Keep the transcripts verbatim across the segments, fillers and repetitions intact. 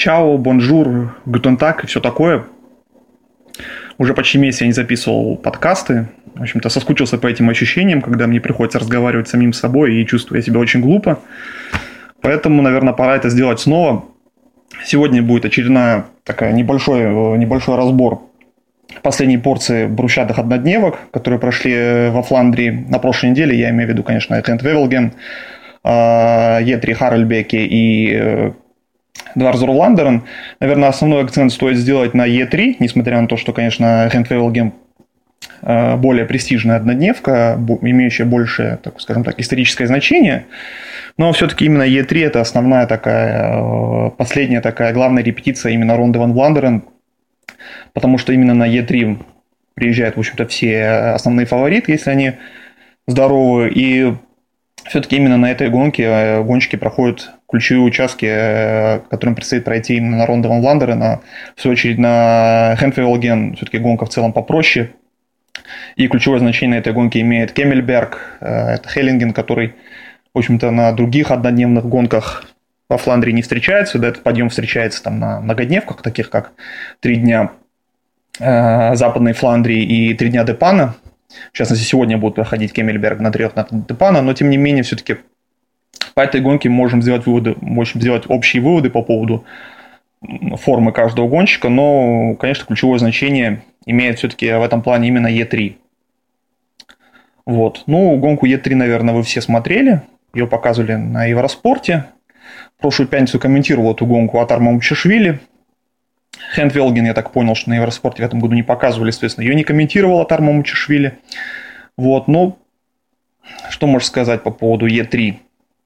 Чао, бонжур, гутен так и все такое. Уже почти месяц я не записывал подкасты. В общем-то, соскучился по этим ощущениям, когда мне приходится разговаривать с самим собой и чувствую себя очень глупо. Поэтому, наверное, пора это сделать снова. Сегодня будет очередная такая небольшой, небольшой разбор последней порции брусчатых однодневок, которые прошли во Фландрии на прошлой неделе. Я имею в виду, конечно, Gent-Wevelgem, Е три Harelbeke и Dwars-Вландерен. Наверное, основной акцент стоит сделать на Е три, несмотря на то, что, конечно, Gent-Wevelgem более престижная однодневка, имеющая большее, так скажем так, историческое значение. Но все-таки именно Е три это основная такая, последняя такая главная репетиция именно Ронды ван Вландерен, потому что именно на Е три приезжают, в общем-то, все основные фавориты, если они здоровы. И все-таки именно на этой гонке гонщики проходят ключевые участки, которым предстоит пройти именно на Ронды ван Вландерен. А в свою очередь на Gent-Wevelgem все-таки гонка в целом попроще. И ключевое значение на этой гонке имеет Кеммельберг, это Хеллинген, который, в общем-то, на других однодневных гонках во Фландрии не встречается. Да, этот подъем встречается там на многодневках, таких как три дня э, Западной Фландрии и три дня Депана. В частности, сегодня будут проходить Кеммельберг на трех днях Депана, но тем не менее, все-таки по этой гонке можем сделать выводы, можем сделать общие выводы по поводу формы каждого гонщика, но, конечно, ключевое значение имеет все-таки в этом плане именно Е три. Вот. Ну, гонку Е три, наверное, вы все смотрели. Ее показывали на Евроспорте. В прошлую пятницу комментировал эту гонку Атар Мамучишвили. Gent-Wevelgem, я так понял, что на Евроспорте в этом году не показывали, соответственно, ее не комментировал Атар Мамучишвили. Вот. Ну, что можешь сказать по поводу Е три?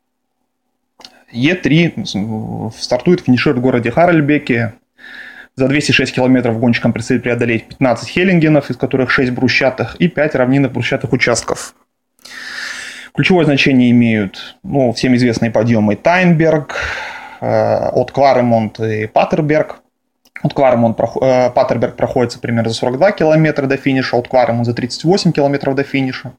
Е три стартует, финиширует в городе Харельбеке. За двести шесть километров гонщикам предстоит преодолеть пятнадцать хеллингенов, из которых шесть брусчатых, и пять равнинных брусчатых участков. Ключевое значение имеют, ну, всем известные подъемы Тайнберг, от Кваремонт и Патерберг. От Кваремонт, Патерберг проходится примерно за сорок два километра до финиша, от Кваремонт за тридцать восемь километров до финиша.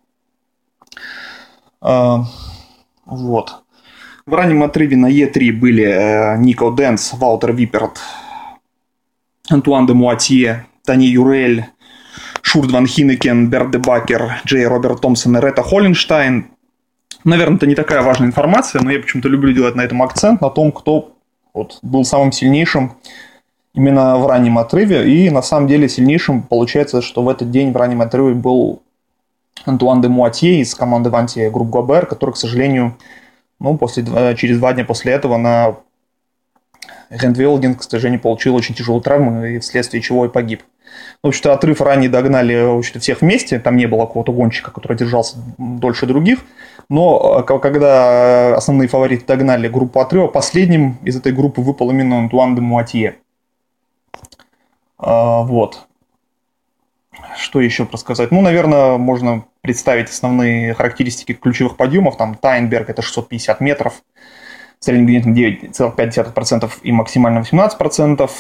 Вот. В раннем отрыве на Е три были Нико Денс, Ваутер Виперт, Антуан де Муатье, Тони Юрель, Шурд ван Хинекен, Берт де Бакер, Джей Роберт Томпсон и Ретта Холленштайн. Наверное, это не такая важная информация, но я почему-то люблю делать на этом акцент, на том, кто вот, был самым сильнейшим именно в раннем отрыве. И на самом деле сильнейшим получается, что в этот день в раннем отрыве был Антуан де Муатье из команды Ванти Групп Гобер, который, к сожалению, ну, после, через два дня после этого на Gent-Wevelgem, к сожалению, получил очень тяжелую травму, и вследствие чего и погиб. В общем-то, отрыв ранее догнали, в общем-то, всех вместе. Там не было какого-то гонщика, который держался дольше других. Но когда основные фавориты догнали группу отрыва, последним из этой группы выпал именно Антуан де Муатье. Вот. Что еще рассказать? Ну, наверное, можно представить основные характеристики ключевых подъемов. Там Тайнберг – это шестьсот пятьдесят метров. Средний градиент девять целых пять десятых процента и максимально восемнадцать процентов.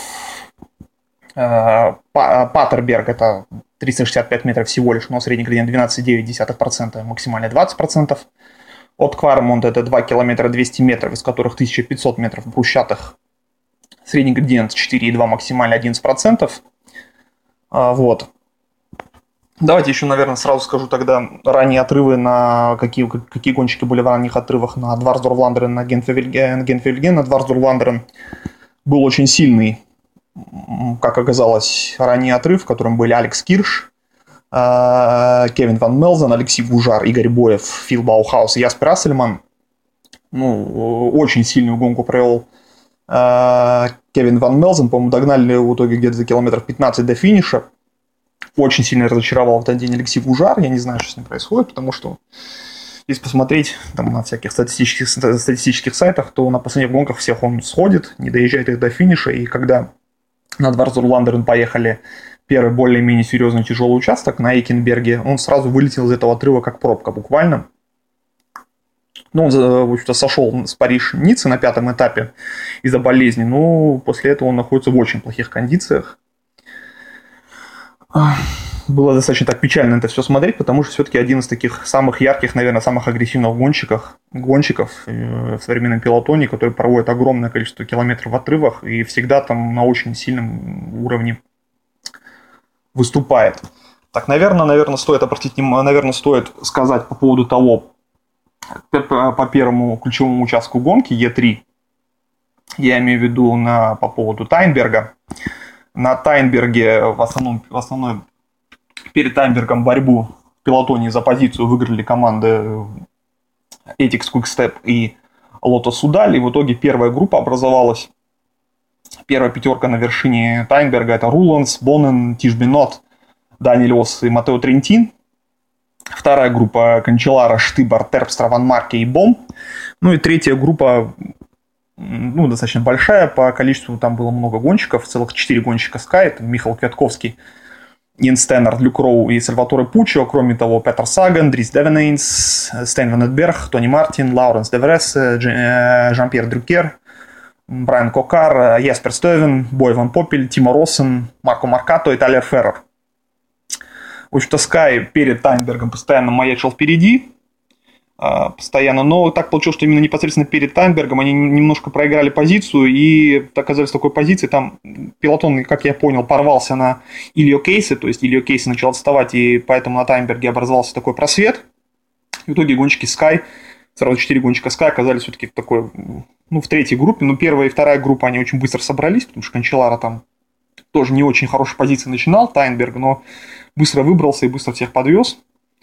Патерберг – это триста шестьдесят пять метров всего лишь, но средний градиент двенадцать целых девять десятых процента, максимально двадцать процентов. От Кваремонт – это два километра двести метров, из которых тысяча пятьсот метров брусчатых. Средний градиент четыре целых две десятых, максимально одиннадцать процентов. Вот. Давайте еще, наверное, сразу скажу тогда ранние отрывы, на какие, какие гонщики были в ранних отрывах на Dwars-Вландерен, на Gent-Wevelgem. На Dwars-Вландерен был очень сильный, как оказалось, ранний отрыв, в котором были Алекс Кирш, Кевин ван Мелзен, Алексей Гужар, Игорь Боев, Фил Баухаус и Яспер Ассельман. Ну, очень сильную гонку провел Кевин ван Мелзен, по-моему, догнали в итоге где-то за километров пятнадцать до финиша. Очень сильно разочаровал в этот день Алексей Гужар. Я не знаю, что с ним происходит, потому что если посмотреть там, на всяких статистических, статистических сайтах, то на последних гонках всех он сходит, не доезжает их до финиша. И когда на Dwars-Вландерен поехали первый более-менее серьезный тяжелый участок на Эйкенберге, он сразу вылетел из этого отрыва как пробка буквально. Ну, он, в общем-то, сошел с Париж-Ниццы на пятом этапе из-за болезни, но после этого он находится в очень плохих кондициях. было достаточно так печально это все смотреть, потому что все-таки один из таких самых ярких, наверное, самых агрессивных гонщиков, гонщиков в современном пелотоне, который проводит огромное количество километров в отрывах и всегда там на очень сильном уровне выступает. Так, наверное, наверное, стоит обратить, наверное, стоит сказать по поводу того, по первому ключевому участку гонки Е три, я имею в виду на, по поводу Тайнберга. На Тайнберге в основном, в основной перед Тайнбергом борьбу в пелотоне за позицию выиграли команды Etixx Quick-Step и Lotto Soudal, и в итоге первая группа образовалась. Первая пятерка на вершине Тайнберга — это Руланс, Боннен, Тиш Бенот, Даниэль Ос и Матео Трентин. Вторая группа — Канчелара, Штыбар, Терпстра, Ван Марке и Бом. Ну и третья группа, ну, достаточно большая по количеству, там было много гонщиков, целых четыре гонщика Sky, это Михаил Квятковский, Ян Стеннер, Люк Роу и Сальваторе Пуччо. Кроме того, Петер Саган, Дрис Девенейнс, Стейн Ван Эдберг, Тони Мартин, Лауренс Деврес, Жан-Пьер Дрюкер, Брайан Кокар, Яспер Стойвен, Бой Ван Попель, Тимо Россен, Марко Маркато и Тайлер Феррер. В общем-то, Sky перед Тайнбергом постоянно маячил впереди, постоянно, но так получилось, что именно непосредственно перед Тайнбергом они немножко проиграли позицию и оказались в такой позиции, там пелотон, как я понял, порвался на Ильо Кейсе, то есть Ильо Кейсе начал отставать, и поэтому на Тайнберге образовался такой просвет. В итоге гонщики Sky, сразу четыре гонщика Sky оказались все-таки в такой, ну, в третьей группе, но первая и вторая группа, они очень быстро собрались, потому что Канчелара там тоже не очень хорошей позиции начинал, Тайнберг, но быстро выбрался и быстро всех подвез.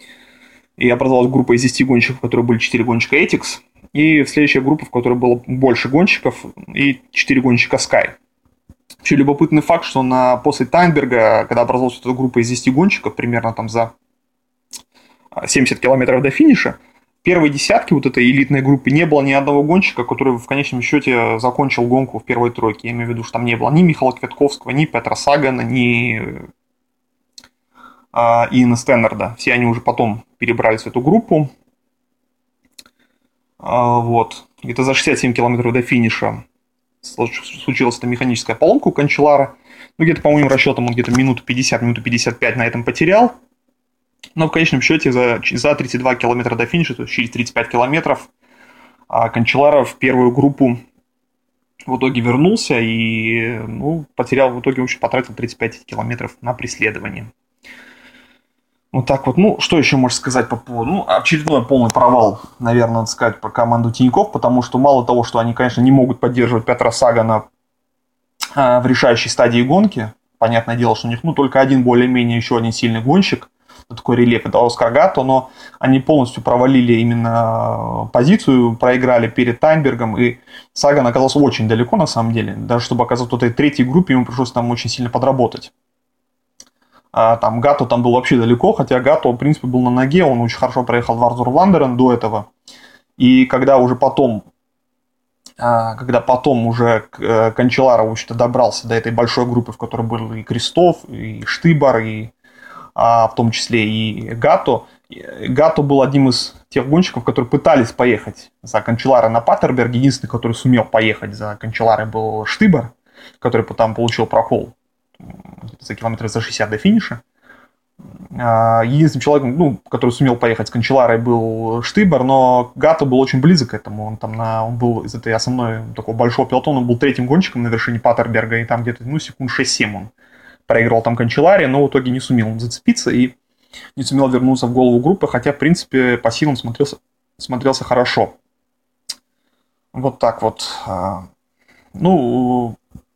И образовалась группа из десяти гонщиков, в которой были четыре гонщика Etixx. И следующая группа, в которой было больше гонщиков, и четыре гонщика Sky. Еще любопытный факт, что на, после Тайнберга, когда образовалась эта группа из десяти гонщиков, примерно там за семьдесят километров до финиша, в первой десятке вот этой элитной группы не было ни одного гонщика, который в конечном счете закончил гонку в первой тройке. Я имею в виду, что там не было ни Михаила Квятковского, ни Петра Сагана, ни Иэна Стеннерда. Все они уже потом перебрались в эту группу. Вот. Где-то за шестьдесят семь километров до финиша случилась эта механическая поломка у Канчелара. Ну, где-то, по моим расчетам, он где-то минуту пятьдесят, минуту пятьдесят пять на этом потерял. Но в конечном счете за, за тридцать два километра до финиша, то есть через тридцать пять километров, Канчелара в первую группу в итоге вернулся и, ну, потерял, в итоге, в общем, потратил тридцать пять километров на преследование. Вот так вот. Ну, что еще можно сказать по поводу... Ну, очередной полный провал, наверное, надо сказать про команду Тинькофф, потому что мало того, что они, конечно, не могут поддерживать Петра Сагана в решающей стадии гонки, понятное дело, что у них, ну, только один более-менее еще один сильный гонщик, такой рельеф, это Оскар Гатто, но они полностью провалили именно позицию, проиграли перед Тайнбергом, и Саган оказался очень далеко, на самом деле. Даже чтобы оказаться в этой третьей группе, ему пришлось там очень сильно подработать. А, там Гатто там был вообще далеко, хотя Гатто, в принципе, был на ноге, он очень хорошо проехал Варзур Вландерен до этого. И когда уже потом, а, когда потом уже Канчелара, в общем-то, добрался до этой большой группы, в которой был и Крестов, и Штыбар, и а, в том числе и Гатто. Гатто был одним из тех гонщиков, которые пытались поехать за Канчелара на Паттерберг. Единственный, который сумел поехать за Канчеларой, был Штыбар, который потом получил прокол за километров за шестьдесят до финиша. Единственным человеком, ну, который сумел поехать с Канчеларой, был Штыбар, но Гатто был очень близок к этому. Он, там на, он был из этой основной такого большого пелотона, он был третьим гонщиком на вершине Паттерберга, и там где-то, ну, секунд шесть-семь он проиграл там Канчеларе, но в итоге не сумел он зацепиться и не сумел вернуться в голову группы, хотя, в принципе, по силам смотрелся, смотрелся хорошо. Вот так вот. Ну,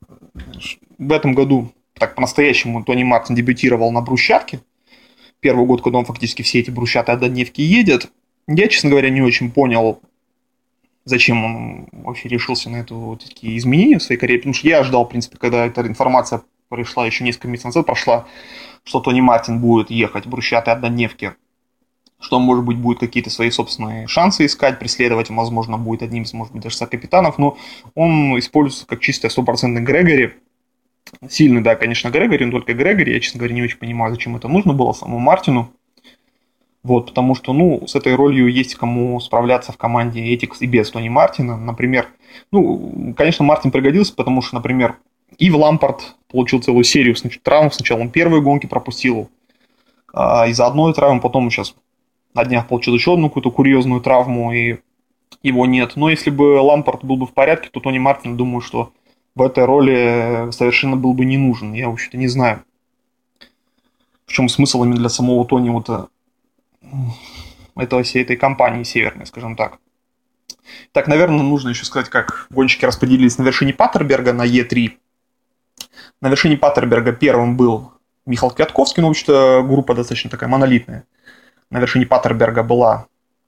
в этом году так по-настоящему Тони Мартин дебютировал на брусчатке. Первый год, когда он фактически все эти брусчаты от одневки едет. Я, честно говоря, не очень понял, зачем он вообще решился на это, вот такие изменения в своей карьере. Потому что я ожидал, в принципе, когда эта информация пришла еще несколько месяцев назад, прошла, что Тони Мартин будет ехать брусчаты от одневки, что, может быть, будет какие-то свои собственные шансы искать, преследовать, он, возможно, будет одним из, может быть, даже сокапитанов, но он используется как чисто стопроцентный Грегори. Сильный, да, конечно, Грегори, но только Грегори. Я, честно говоря, не очень понимаю, зачем это нужно было самому Мартину. Вот, потому что, ну, с этой ролью есть кому справляться в команде Etixx и без Тони Мартина. Например, ну, конечно, Мартин пригодился, потому что, например, Ив Лампарт получил целую серию травм. Сначала он первые гонки пропустил, а, из-за одной травмы, потом сейчас на днях получил еще одну какую-то курьезную травму, и его нет. Но если бы Лампард был бы в порядке, то Тони Мартин, думаю, что в этой роли совершенно был бы не нужен. Я, в общем-то, не знаю, в чем смысл именно для самого Тони вот этого, всей этой компании северной, скажем так. Так, наверное, нужно еще сказать, как гонщики распределились на вершине Паттерберга на Е три. На вершине Паттерберга первым был Михаил Квятковский, но, в общем-то, группа достаточно такая монолитная. На вершине Паттерберга была...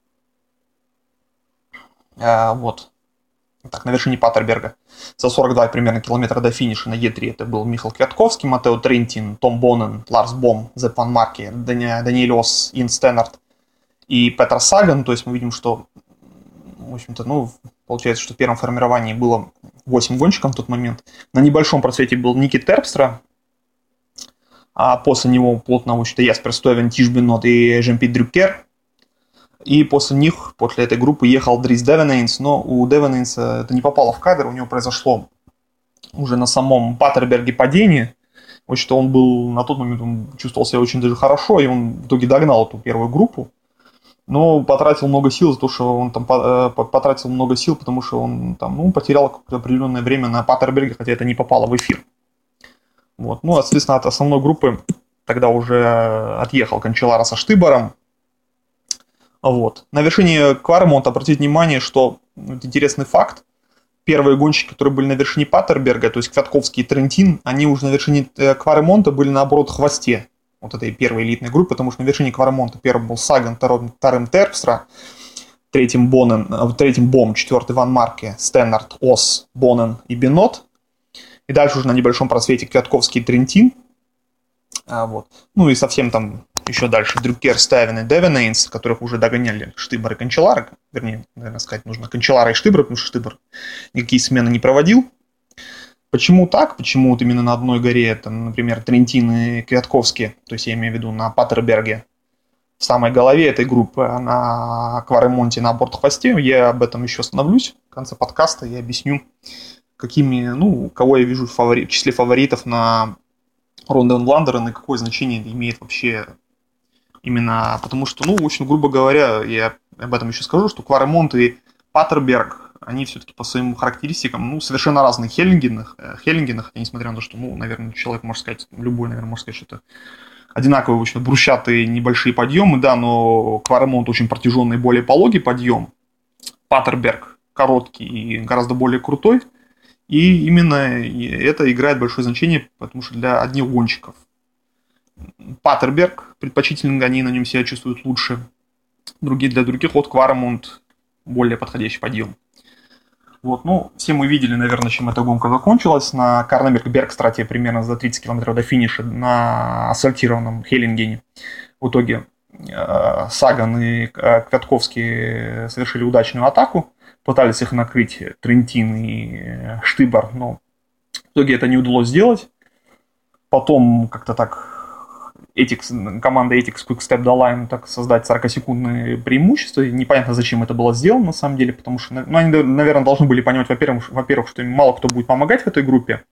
Э, вот. Так, на вершине Паттерберга за сорок два примерно километра до финиша на Е три это был Михаил Квятковский, Матео Трентин, Том Бонен, Ларс Бом, Зепп Ван Марке, Даниэль Ос, Ин Стеннард и Петер Саган. То есть мы видим, что, в общем-то, ну, получается, что в первом формировании было восемь гонщиков в тот момент. На небольшом просвете был Ники Терпстра, а после него плотно, в общем-то, Яспер Стойвен, Тиш Бенот и Жан-Пьер Дрюкер. И после них, после этой группы, ехал Дрис Девенейнс, но у Девенейнса это не попало в кадр, у него произошло уже на самом Паттерберге падение. В общем-то, он был на тот момент, он чувствовал себя очень даже хорошо, и он в итоге догнал эту первую группу. Но потратил много сил за то, что он там потратил много сил, потому что он там, ну, потерял какое-то определенное время на Паттерберге, хотя это не попало в эфир. Вот. Ну, соответственно, от основной группы тогда уже отъехал Канчеларо со Штыбором. Вот. На вершине Кваремонта обратите внимание, что вот интересный факт. Первые гонщики, которые были на вершине Паттерберга, то есть Квятковский и Трентин, они уже на вершине Кваремонта были, наоборот, в хвосте вот этой первой элитной группы, потому что на вершине Кваремонта первым был Саган, вторым, вторым Терпстра, третьим, Бонен, третьим Бом, четвертый Ван Марке, Стеннард, Ос, Бонен и Бенот. И дальше уже на небольшом просвете Квятковский и Трентин. А, вот. Ну и совсем там еще дальше Дрюкер, Стайвен и Девенейнс, которых уже догоняли Штыбор и Канчеларо. Вернее, наверное, сказать нужно Канчеларо и Штыбор, потому что Штыбор никакие смены не проводил. Почему так? Почему вот именно на одной горе, это, например, Трентин и Квятковский, то есть я имею в виду на Паттерберге, в самой голове этой группы, а на Кваремонте на борт-хвосте, я об этом еще остановлюсь в конце подкаста и объясню, какими, ну, кого я вижу в, фавори... в числе фаворитов на Ронде ван Вландерен и какое значение это имеет вообще именно, потому что, ну, очень грубо говоря, я об этом еще скажу, что Кваремонт и Паттерберг, они все-таки по своим характеристикам, ну, совершенно разные Хеллингенах, Хеллингенах, несмотря на то, что, ну, наверное, человек может сказать, любой, наверное, может сказать, что это одинаковые, в общем, брусчатые небольшие подъемы, да, но Кваремонт очень протяженный, более пологий подъем, Паттерберг короткий и гораздо более крутой, и именно это играет большое значение, потому что для одних гонщиков Паттерберг предпочтительно, они на нем себя чувствуют лучше, другие для других, вот Кваремонт более подходящий подъем. Вот, ну, все мы видели, наверное, чем эта гонка закончилась. На Карнеберг-Бергстрате примерно за тридцать километров до финиша на асфальтированном Хеллингене. В итоге э, Саган и э, Квятковский совершили удачную атаку. Пытались их накрыть Трентин и Штыбор, но в итоге это не удалось сделать. Потом как-то так Ethics, команда Ethics Quick Step дала им так создать сорокасекундное преимущество. Непонятно, зачем это было сделано на самом деле, потому что, ну, они, наверное, должны были понимать, во-первых, во-первых, что им мало кто будет помогать в этой группе.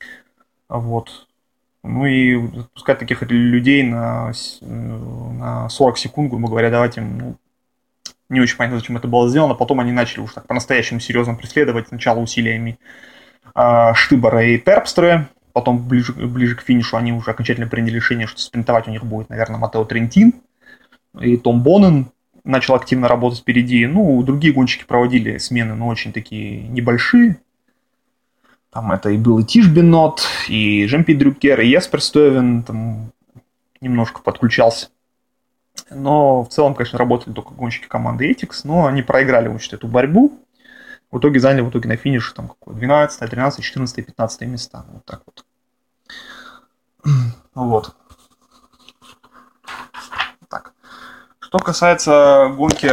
Вот. Ну и пускать таких людей на, на сорок секунд, грубо говоря, давать им, ну, не очень понятно, зачем это было сделано. Потом они начали уж так по-настоящему серьезно преследовать, сначала усилиями э, Штыбора и Терпстры. Потом ближе, ближе к финишу они уже окончательно приняли решение, что спринтовать у них будет, наверное, Матео Трентин. И Том Бонен начал активно работать впереди. Ну, другие гонщики проводили смены, но очень такие небольшие. Там это и был и Тиш Бенот, и Жан-Пьер Дрюкер, и Яспер Стойвен там немножко подключался. Но в целом, конечно, работали только гонщики команды Ethics, но они проиграли, в общем, эту борьбу. В итоге заняли в итоге на финише там какое двенадцатое, тринадцатое, четырнадцатое, пятнадцатое места. Вот так вот. Вот. Так. Что касается гонки...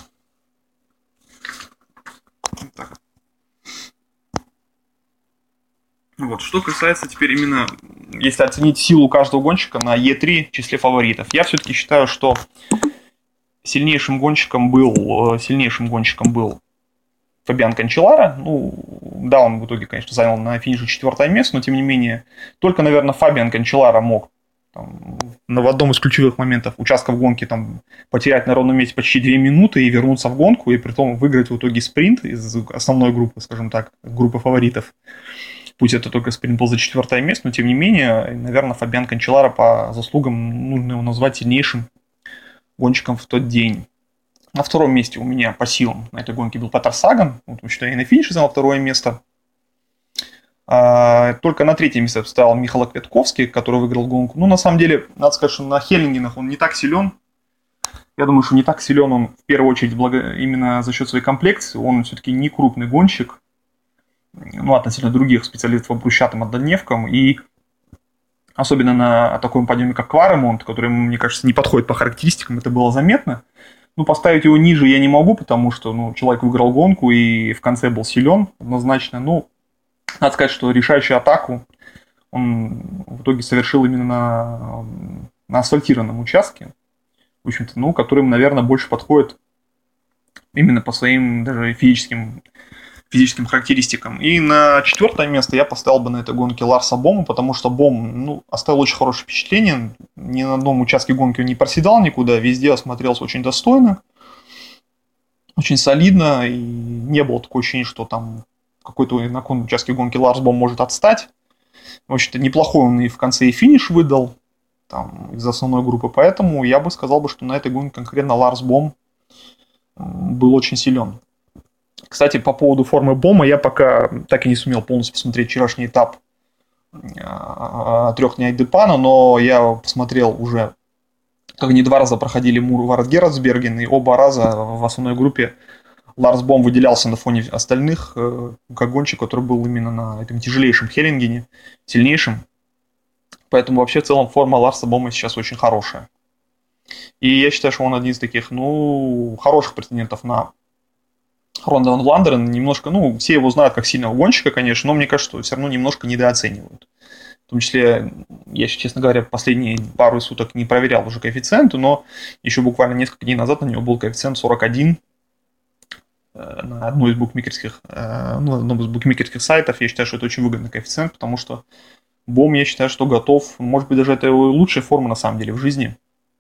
Так. Вот. Что касается теперь именно, если оценить силу каждого гонщика на Е три в числе фаворитов, я все-таки считаю, что сильнейшим гонщиком был, сильнейшим гонщиком был Фабиан Канчеларо. Ну, да, он в итоге, конечно, занял на финише четвертое место, но тем не менее, только, наверное, Фабиан Канчеларо мог там, в одном из ключевых моментов участков гонки там, потерять на ровном месте почти две минуты и вернуться в гонку, и при том выиграть в итоге спринт из основной группы, скажем так, группы фаворитов. Пусть это только спринт был за четвертое место, но тем не менее, наверное, Фабиан Канчеларо по заслугам нужно его назвать сильнейшим гонщиком в тот день. На втором месте у меня по силам на этой гонке был Петер Саган, потому что и на финише занял второе место. Только на третье место встал Михаил Квятковский, который выиграл гонку. Ну, на самом деле, надо сказать, что на Хеллингенах он не так силен. Я думаю, что не так силен он в первую очередь благо... именно за счет своей комплекции. Он все-таки не крупный гонщик, ну, относительно других специалистов по брусчатым однодневкам. И особенно на таком подъеме, как Кваремонт, который, мне кажется, не подходит по характеристикам, это было заметно. Ну, поставить его ниже я не могу, потому что ну, человек выиграл гонку и в конце был силен однозначно. Ну, надо сказать, что решающую атаку он в итоге совершил именно на, на асфальтированном участке, в общем-то, ну, которым, наверное, больше подходит именно по своим даже физическим, физическим характеристикам. И на четвертое место я поставил бы на этой гонке Ларса Бома, потому что Бом ну, оставил очень хорошее впечатление. Ни на одном участке гонки он не проседал никуда, везде осмотрелся очень достойно, очень солидно, и не было такого ощущения, что там какой-то на каком-то участке гонки Ларс Бом может отстать. В общем-то, неплохой он и в конце и финиш выдал там, из основной группы, поэтому я бы сказал, бы, что на этой гонке конкретно Ларс Бом был очень силен. Кстати, по поводу формы Бома, я пока так и не сумел полностью посмотреть вчерашний этап трех дней Депана, но я посмотрел уже, как они два раза проходили Мур Герцберген, и оба раза в основной группе Ларс Бом выделялся на фоне остальных, как гонщик, который был именно на этом тяжелейшем Хеллингене, сильнейшим. Поэтому вообще в целом форма Ларса Бома сейчас очень хорошая. И я считаю, что он один из таких, ну, хороших претендентов на Ронда ван Вландерен. Немножко, ну, все его знают как сильного гонщика, конечно, но мне кажется, что все равно немножко недооценивают. В том числе, я, честно говоря, последние пару суток не проверял уже коэффициенты, но еще буквально несколько дней назад на него был коэффициент сорок один. На одной из букмекерских, ну, на одном из букмекерских сайтов. Я считаю, что это очень выгодный коэффициент, потому что Бом, я считаю, что готов, может быть, даже это его лучшая форма на самом деле в жизни.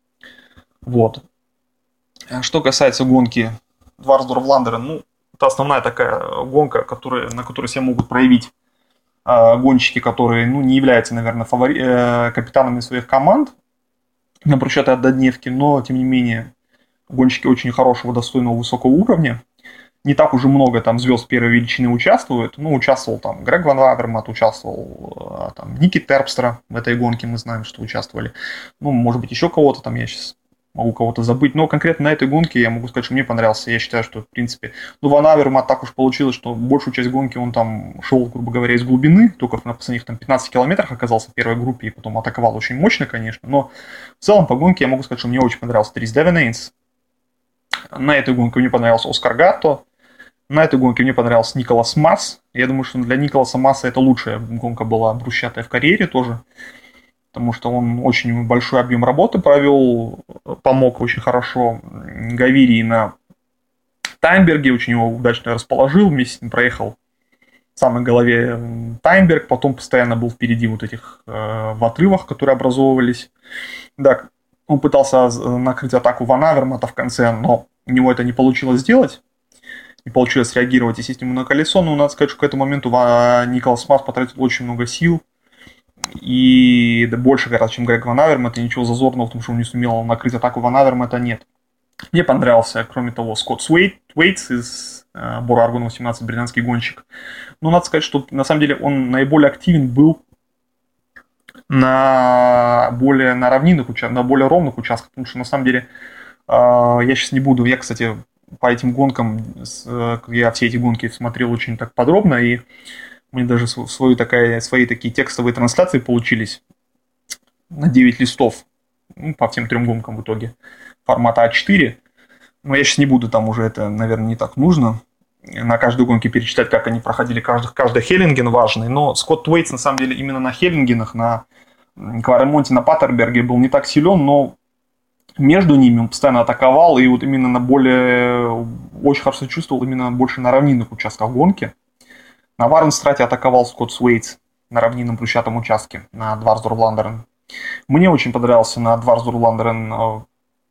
Вот. Что касается гонки Дварсдорф-Вландерен, ну, это основная такая гонка, которая, на которой себя могут проявить э, гонщики, которые, ну, не являются, наверное, фавори... э, капитанами своих команд на брусчатой однодневке, но, тем не менее, гонщики очень хорошего, достойного, высокого уровня. Не так уже много там звезд первой величины участвуют. Ну, участвовал там Грег Ван Авермат, участвовал там Ники Терпстра в этой гонке, мы знаем, что участвовали. Ну, может быть, еще кого-то там, я сейчас могу кого-то забыть. Но конкретно на этой гонке я могу сказать, что мне понравился. Я считаю, что, в принципе, ну, Ван Авермат так уж получилось, что большую часть гонки он там шел, грубо говоря, из глубины. Только на последних там пятнадцати километрах оказался в первой группе и потом атаковал очень мощно, конечно. Но в целом по гонке я могу сказать, что мне очень понравился Трис Девенейнс. На этой гонке мне понравился Оскар Гатто. На этой гонке мне понравился Николас Масс. Я думаю, что для Николаса Масса это лучшая гонка была брусчатая в карьере тоже. Потому что он очень большой объем работы провел, помог очень хорошо Гавирии на Таймберге, очень его удачно расположил, вместе с ним проехал в самой голове Таймберг, потом постоянно был впереди вот этих э, в отрывах, которые образовывались. Да, он пытался накрыть атаку Ван Авермата в конце, но у него это не получилось сделать. Не получилось реагировать и сесть ему на колесо, но надо сказать, что к этому моменту Николас Масс потратил очень много сил, и да, больше гораздо, чем Грег Ван Авермат, и ничего зазорного в том, что он не сумел накрыть атаку Ван Авермата, нет. Мне понравился, кроме того, Скотт Уэйтс из э, Бора Аргона восемнадцать, британский гонщик. Но надо сказать, что на самом деле он наиболее активен был на более на равнинных участках, на более ровных участках, потому что на самом деле э, я сейчас не буду, я, кстати, по этим гонкам, я все эти гонки смотрел очень так подробно, и у меня даже свои, такая, свои такие текстовые трансляции получились на девять листов, ну, по всем трем гонкам в итоге, формата а четыре. Но я сейчас не буду, там уже это, наверное, не так нужно. На каждой гонке перечислять, как они проходили, каждый, каждый Хеллинген важный. Но Скотт Уэйтс, на самом деле, именно на Хеллингенах, на Кваремонте, на Паттерберге был не так силен, но между ними он постоянно атаковал, и вот именно на более, очень хорошо чувствовал именно больше на равнинных участках гонки. На Варенстрате атаковал Скотт Уэйтс на равнинном брусчатом участке, на Дварсдорф-Вландерен. Мне очень понравился на Дварзур Ландерен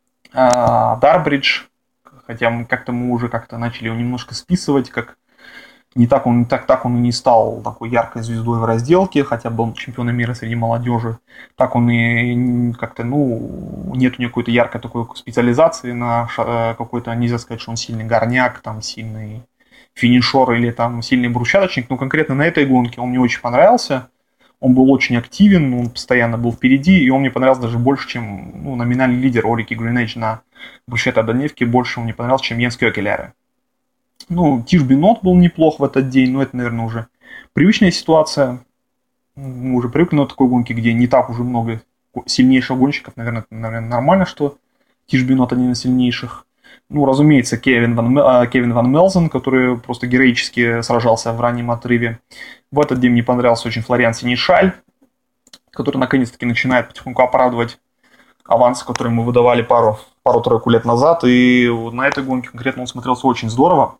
Дарбридж, хотя мы как-то мы уже как-то начали его немножко списывать, как не так он, так, так он и не стал такой яркой звездой в разделке, хотя был чемпионом мира среди молодежи. Так он и как-то, ну, нет у него какой-то яркой такой специализации на какой-то, нельзя сказать, что он сильный горняк, там, сильный финишер или там сильный брусчаточник, но конкретно на этой гонке он мне очень понравился. Он был очень активен, он постоянно был впереди, и он мне понравился даже больше, чем ну, номинальный лидер Орики Гринэйдж на брусчатной однодневке, больше он мне понравился, чем Йенс Кёкелере. Ну, Тиш Бинот был неплох в этот день, но это, наверное, уже привычная ситуация. Мы уже привыкли на такой гонке, где не так уже много сильнейших гонщиков. Наверное, это, наверное, нормально, что Тиш Бинот один из сильнейших. Ну, разумеется, Кевин Ван, Кевин Ван Мелзен, который просто героически сражался в раннем отрыве. В этот день мне понравился очень Флориан Сенешаль, который наконец-таки начинает потихоньку оправдывать аванс, который мы выдавали пару, пару-тройку лет назад. И на этой гонке конкретно он смотрелся очень здорово.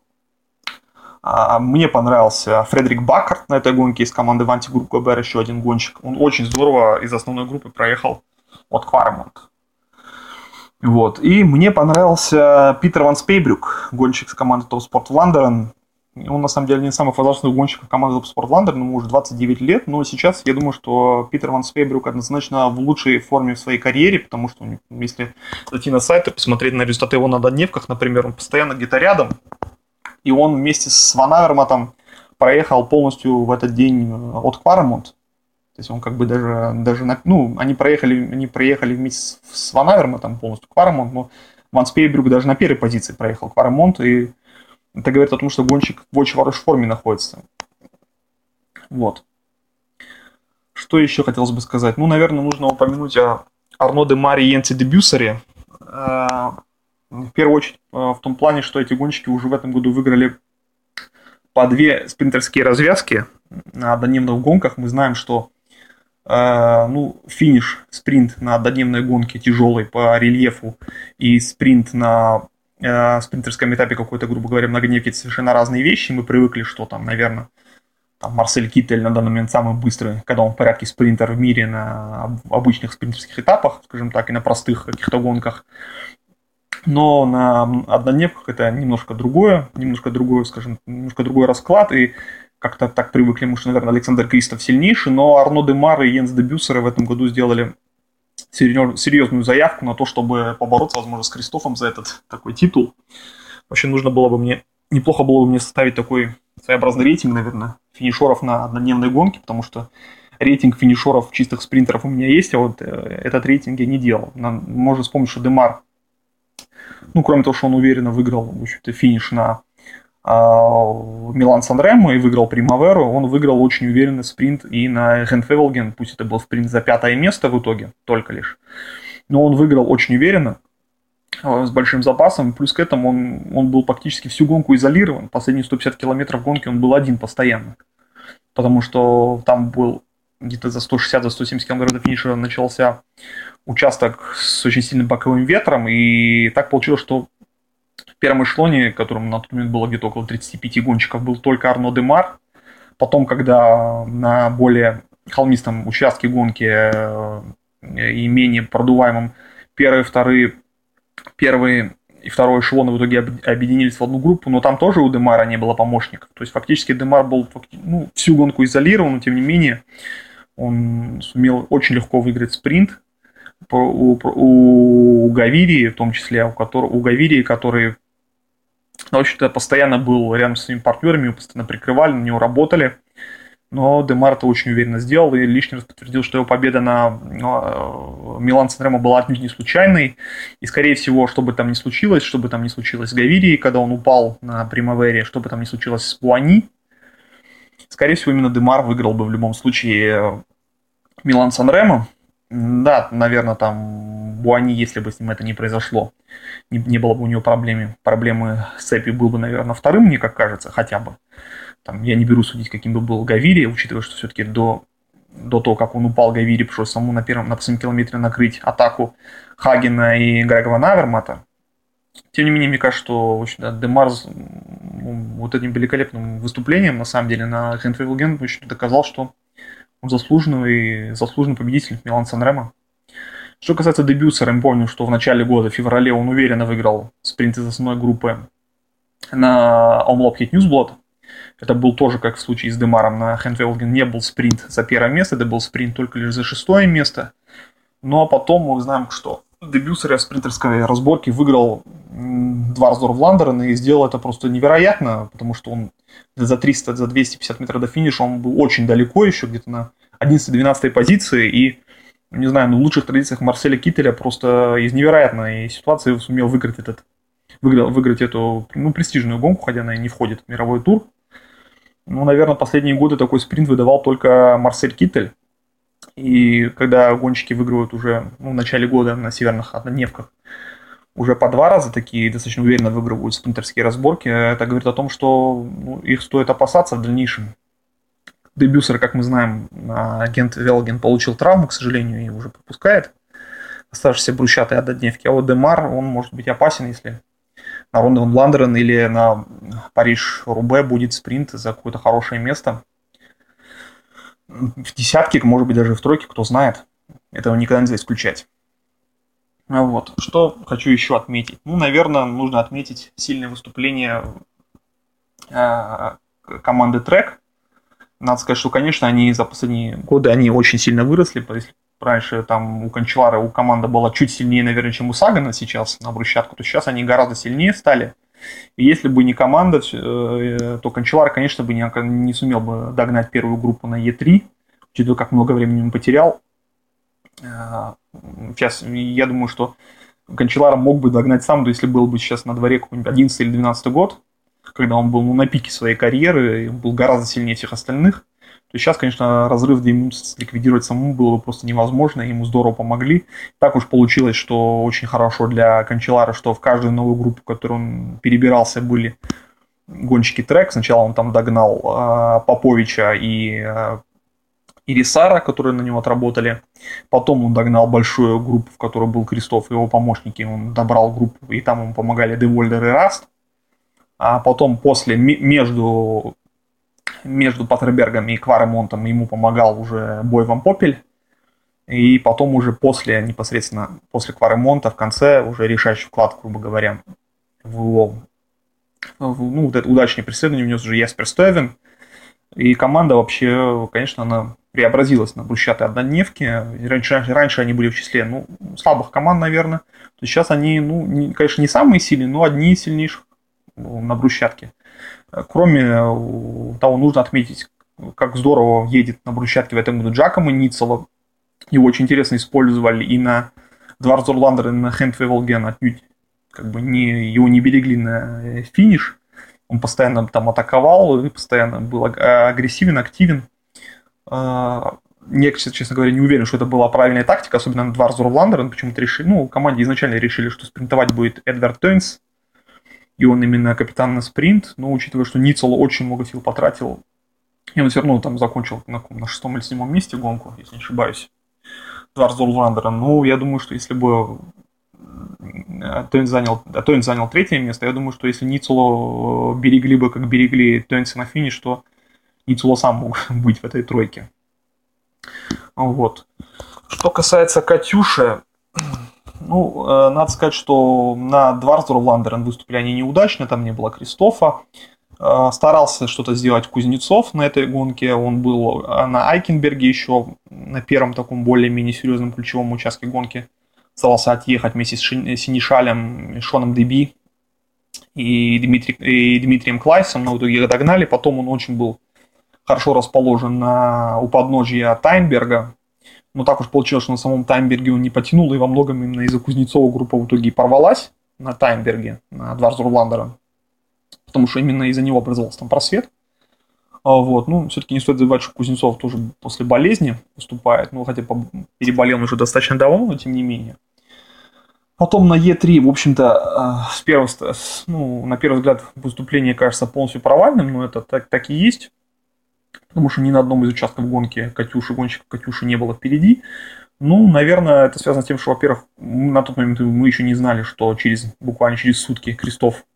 Мне понравился Фредерик Баккарт на этой гонке из команды Ванти Групп ГБР, еще один гонщик. Он очень здорово из основной группы проехал от Кваремонт. Вот. И мне понравился Питер Ван Спейбрюк, гонщик с команды Топ Спорт Вландерен. Он, на самом деле, один из самых возрастных гонщиков команды Топ Спорт Вландерен, ему уже двадцать девять лет, но сейчас я думаю, что Питер Ван Спейбрюк однозначно в лучшей форме в своей карьере, потому что если зайти на сайт и посмотреть на результаты его на однодневках, например, он постоянно где-то рядом, и он вместе с Ван Аверматом проехал полностью в этот день от Кваремонт. То есть он как бы даже, даже на, ну, они проехали, они проехали вместе с Ван Аверматом полностью Кваремонт, но Ван Спейбрюк даже на первой позиции проехал Кваремонт, и это говорит о том, что гонщик в очень хорошей форме находится. Вот. Что еще хотелось бы сказать? Ну, наверное, нужно упомянуть о Арно де Маре и Йенсе де Бюссере. В первую очередь в том плане, что эти гонщики уже в этом году выиграли по две спринтерские развязки на однодневных гонках. Мы знаем, что э, ну, финиш, спринт на однодневной гонке тяжелый по рельефу и спринт на э, спринтерском этапе какой-то, грубо говоря, многодневки, это совершенно разные вещи. Мы привыкли, что там, наверное, там Марсель Киттель на данный момент самый быстрый, когда он в порядке спринтер в мире на обычных спринтерских этапах, скажем так, и на простых каких-то гонках. Но на однодневках это немножко другое, немножко другой, скажем, немножко другой расклад, и как-то так привыкли мы, что, наверное, Александр Кристоф сильнейший, но Арно де Мар и Йенс де Бюссер в этом году сделали серьезную заявку на то, чтобы побороться, возможно, с Кристофом за этот такой титул. Вообще нужно было бы мне, неплохо было бы мне составить такой своеобразный рейтинг, наверное, финишеров на однодневной гонке, потому что рейтинг финишеров чистых спринтеров у меня есть, а вот этот рейтинг я не делал. Нам, можно вспомнить, что де Мар, ну, кроме того, что он уверенно выиграл, в общем-то, финиш на э, Милан-Сан-Ремо и выиграл Примаверу, он выиграл очень уверенный спринт и на Гент-Вевелген, пусть это был спринт за пятое место в итоге, только лишь. Но он выиграл очень уверенно, э, с большим запасом, плюс к этому он, он был практически всю гонку изолирован. Последние сто пятьдесят километров гонки он был один постоянно, потому что там был где-то за сто шестьдесят - сто семьдесят километров до финиша начался участок с очень сильным боковым ветром, и так получилось, что в первом эшелоне, которым на тот момент было где-то около тридцать пять гонщиков, был только Арно де Мар. Потом, когда на более холмистом участке гонки и менее продуваемом первые, вторые, первые и второй эшелоны в итоге объединились в одну группу, но там тоже у де Мара не было помощников. То есть фактически де Мар был ну, всю гонку изолирован, но тем не менее он сумел очень легко выиграть спринт. У, у Гавирии, в том числе у, которого, у Гавирии, который, ну, в общем-то, постоянно был рядом с своими партнерами, его постоянно прикрывали, на него работали. Но де Мар это очень уверенно сделал и лишний раз подтвердил, что его победа на Милан-Сан-Ремо была отнюдь не случайной. И, скорее всего, что бы там ни случилось, что бы там ни случилось с Гавирией, когда он упал на Примавере, что бы там ни случилось с Буани, скорее всего, именно де Мар выиграл бы в любом случае Милан-Сан-Ремо. Да, наверное, там Буани, если бы с ним это не произошло, не, не было бы у него проблемы, проблемы с цепью, был бы, наверное, вторым, мне как кажется, хотя бы. Там, я не беру судить, каким бы был Гавири, учитывая, что все-таки до, до того, как он упал, Гавири пришлось самому на первом, на последнем километре накрыть атаку Хагена и Грега Ван Авермата. Тем не менее, мне кажется, что де Мар вот этим великолепным выступлением, на самом деле, на Гент-Вевелген доказал, что Он заслуженный, заслуженный победитель Милан-Сан-Ремо. Что касается дебюсера, я помню, что в начале года, в феврале, он уверенно выиграл спринт из основной группы на Omloop Hit Newsblad. Это был тоже, как в случае с Демаром на Хентвелген, не был спринт за первое место, это был спринт только лишь за шестое место. Ну а потом мы знаем, что дебюсер в спринтерской разборке выиграл Дварсдорф Вландерен и сделал это просто невероятно, потому что он за триста, за двести пятьдесят метров до финиша он был очень далеко еще, где-то на одиннадцатой-двенадцатой позиции, и, не знаю, ну, в лучших традициях Марселя Киттеля просто из невероятной ситуации сумел выиграть, этот, выиграть, выиграть эту ну, престижную гонку, хотя она и не входит в мировой тур. Ну, наверное, последние годы такой спринт выдавал только Марсель Киттель. И когда гонщики выигрывают уже ну, в начале года на северных однодневках уже по два раза такие достаточно уверенно выигрывают спринтерские разборки, это говорит о том, что ну, их стоит опасаться в дальнейшем. Дебюсер, как мы знаем, агент Велген получил травму, к сожалению, и уже пропускает оставшиеся брусчатые однодневки. А вот Демар, он может быть опасен, если на Ронде ван Вландерен или на Париж-Рубе будет спринт за какое-то хорошее место. В десятке, может быть, даже в тройке, кто знает. Этого никогда нельзя исключать. Вот. Что хочу еще отметить? Ну, наверное, нужно отметить сильное выступление э, команды Трек. Надо сказать, что, конечно, они за последние годы они очень сильно выросли. Если раньше там у Канчелара у команды была чуть сильнее, наверное, чем у Сагана сейчас на брусчатку, то сейчас они гораздо сильнее стали. И если бы не команда, то Канчелар, конечно, бы не, не сумел бы догнать первую группу на Е три, учитывая, как много времени он потерял. Сейчас я думаю, что Канчелара мог бы догнать сам, если был бы сейчас на дворе какой-нибудь одиннадцатый или двенадцатый год, когда он был ну, на пике своей карьеры, и был гораздо сильнее всех остальных, то сейчас, конечно, разрыв две минуты ликвидировать самому было бы просто невозможно, ему здорово помогли. Так уж получилось, что очень хорошо для Канчелара, что в каждую новую группу, в которую он перебирался, были гонщики Трек. Сначала он там догнал э, Поповича и э, Ирисара, которые на него отработали. Потом он догнал большую группу, в которой был Кристоф и его помощники. Он добрал группу, и там ему помогали Девольдер и Раст. А потом после, между... между Патербергом и Кваремонтом ему помогал уже Бой ван Попель. И потом уже после, непосредственно после Кваремонта в конце уже решающий вклад, грубо говоря, в его в, ну, вот это удачное преследование внес уже Яспер Стойвен. И команда вообще, конечно, она преобразилась на брусчатой однодневке. Раньше, раньше они были в числе ну, слабых команд, наверное. То сейчас они, ну, не, конечно, не самые сильные, но одни из сильнейших на брусчатке. Кроме того, нужно отметить, как здорово едет на брусчатке в этом году Джакомо Ниццоло. Его очень интересно использовали и на Дварсдорф Вландерен, и на Хентвелген. Отнюдь как бы не, его не берегли на финиш. Он постоянно там атаковал, и постоянно был агрессивен, активен. Я, честно говоря, не уверен, что это была правильная тактика, особенно на Дварсдорф Вландерен. Почему-то решили, ну, команде изначально решили, что спринтовать будет Эдвард Тойнс. И он именно капитан на спринт, но учитывая, что Ниццоло очень много сил потратил, и он все равно там закончил на, на шестом или седьмом месте гонку, если не ошибаюсь, Дварсдорф Вландерен. Ну, я думаю, что если бы Тойнс занял, а Тойнс занял третье место, я думаю, что если Ниццоло берегли бы, как берегли Тойнса на финиш, то Ниццоло сам мог быть в этой тройке. Вот. Что касается Катюши, ну, э, надо сказать, что на Дварсдорф Вландерен выступили они неудачно, там не было Кристофа. Э, старался что-то сделать Кузнецов на этой гонке, он был на Айкенберге еще, на первом таком более-менее серьезном ключевом участке гонки. Старался отъехать вместе с Синишалем, Шоном Деби и, Дмитри, и Дмитрием Клайсом, но в итоге их догнали. Потом он очень был хорошо расположен на, у подножья Тайнберга. Но так уж получилось, что на самом Тайнберге он не потянул, и во многом именно из-за Кузнецова группа в итоге и порвалась на Тайнберге, на Дварсдорф Вландерен, потому что именно из-за него образовался там просвет. Вот. Ну, все-таки не стоит забывать, что Кузнецов тоже после болезни выступает, ну, хотя переболел уже достаточно давно, но тем не менее. Потом на Е три, в общем-то, с первого, ну, на первый взгляд выступление кажется полностью провальным, но это так, так и есть. Потому что ни на одном из участков гонки Катюши, гонщиков Катюши не было впереди. Ну, наверное, это связано с тем, что, во-первых, на тот момент мы еще не знали, что через буквально через сутки Кристоф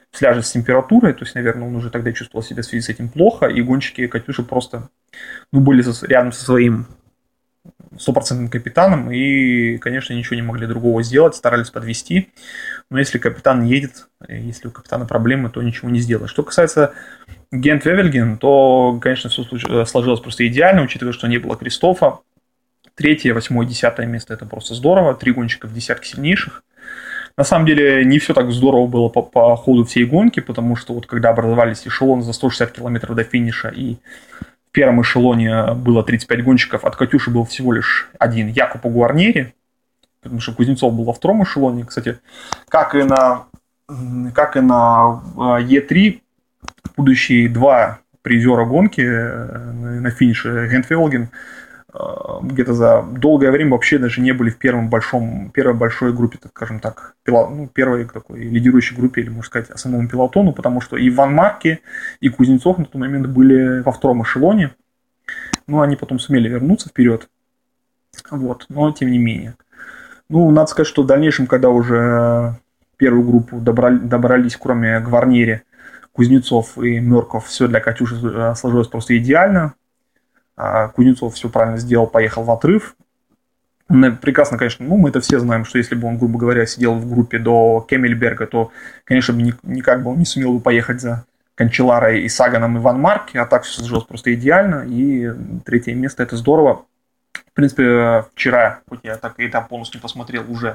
сляжет с температурой, то есть, наверное, он уже тогда чувствовал себя в связи с этим плохо, и гонщики Катюши просто ну, были рядом со своим стопроцентным капитаном, и, конечно, ничего не могли другого сделать, старались подвести. Но если капитан едет, если у капитана проблемы, то ничего не сделаешь. Что касается Гент-Вевельген, то, конечно, все сложилось просто идеально, учитывая, что не было Кристофа. Третье, восьмое, десятое место – это просто здорово. Три гонщика в десятке сильнейших. На самом деле, не все так здорово было по, по ходу всей гонки, потому что вот когда образовались эшелоны за сто шестьдесят километров до финиша, и в первом эшелоне было тридцать пять гонщиков, от Катюши был всего лишь один Якупо Гуарнери, потому что Кузнецов был во втором эшелоне. Кстати, как и на, как и на Е три, будущие два призера гонки на финише Гент-Вевельген где-то за долгое время вообще даже не были в первом большом, первой большой группе, так скажем так, пилот, ну, первой такой лидирующей группе, или, можно сказать, основному пилотону, потому что и Ван Марке, и Кузнецов на тот момент были во втором эшелоне, но они потом сумели вернуться вперед, вот, но тем не менее. Ну, надо сказать, что в дальнейшем, когда уже первую группу добрали, добрались, кроме Гварнери, Кузнецов и Мёрков, все для Катюши сложилось просто идеально. Кузнецов все правильно сделал, поехал в отрыв. Прекрасно, конечно, ну, мы это все знаем, что если бы он, грубо говоря, сидел в группе до Кеммельберга, то, конечно, бы никак бы он не сумел бы поехать за Канчеларой и Саганом и Ван Марки, а так все сложилось просто идеально, и третье место – это здорово. В принципе, вчера, хоть я так и там полностью посмотрел, уже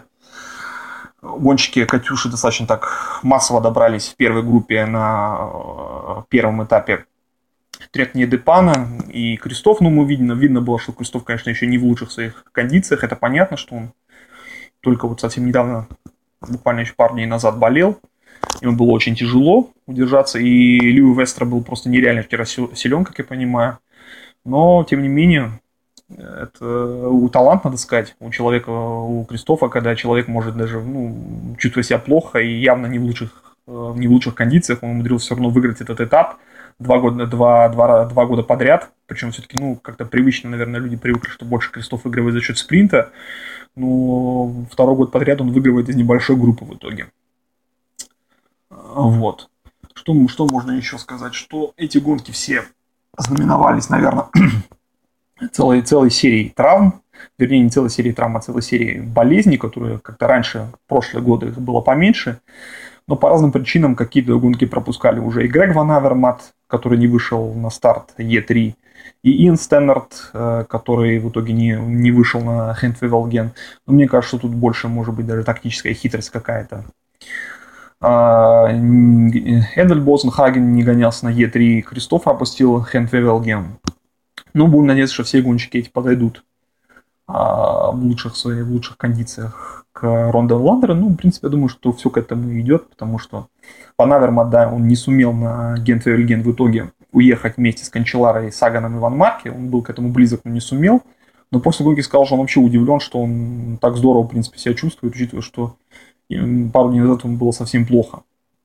гонщики Катюши достаточно так массово добрались в первой группе на первом этапе Трекне Депана и Кристоф, ну, мы видно, видно было, что Кристоф, конечно, еще не в лучших своих кондициях, это понятно, что он только вот совсем недавно, буквально еще пару дней назад болел, ему было очень тяжело удержаться, и Льюи Вестра был просто нереально вчера силен, как я понимаю, но, тем не менее, это у талант, надо сказать, у человека, у Кристофа, когда человек может даже, ну, чувствовать себя плохо и явно не в лучших, не в лучших кондициях, он умудрился все равно выиграть этот этап, Два года, два, два, два года подряд, причем все-таки, ну, как-то привычно, наверное, люди привыкли, что больше Кристоф выигрывает за счет спринта, но второй год подряд он выигрывает из небольшой группы в итоге. Вот. Что, что можно еще сказать? Что эти гонки все знаменовались, наверное, целой, целой серией травм, вернее, не целой серией травм, а целой серией болезней, которые как-то раньше, в прошлые годы их было поменьше. Но по разным причинам какие-то гонки пропускали уже и Грег Ван Авермат, который не вышел на старт Е три, и Иэн Стэннард, который в итоге не, не вышел на Гент-Вевельген. Но мне кажется, что тут больше может быть даже тактическая хитрость какая-то. Эдель Бозенхаген не гонялся на Е три, Кристоф опустил Гент-Вевельген. Ну, будем надеяться, что все гонщики эти подойдут в лучших, своих, в лучших кондициях к Рондо Вландеру. Ну, в принципе, я думаю, что все к этому идет, потому что Ван Авермат, да, он не сумел на Гент-Вевельген в итоге уехать вместе с Канчеларой, Саганом и Ван Марки. Он был к этому близок, но не сумел. Но после гонки сказал, что он вообще удивлен, что он так здорово, в принципе, себя чувствует, учитывая, что пару дней назад ему было совсем плохо.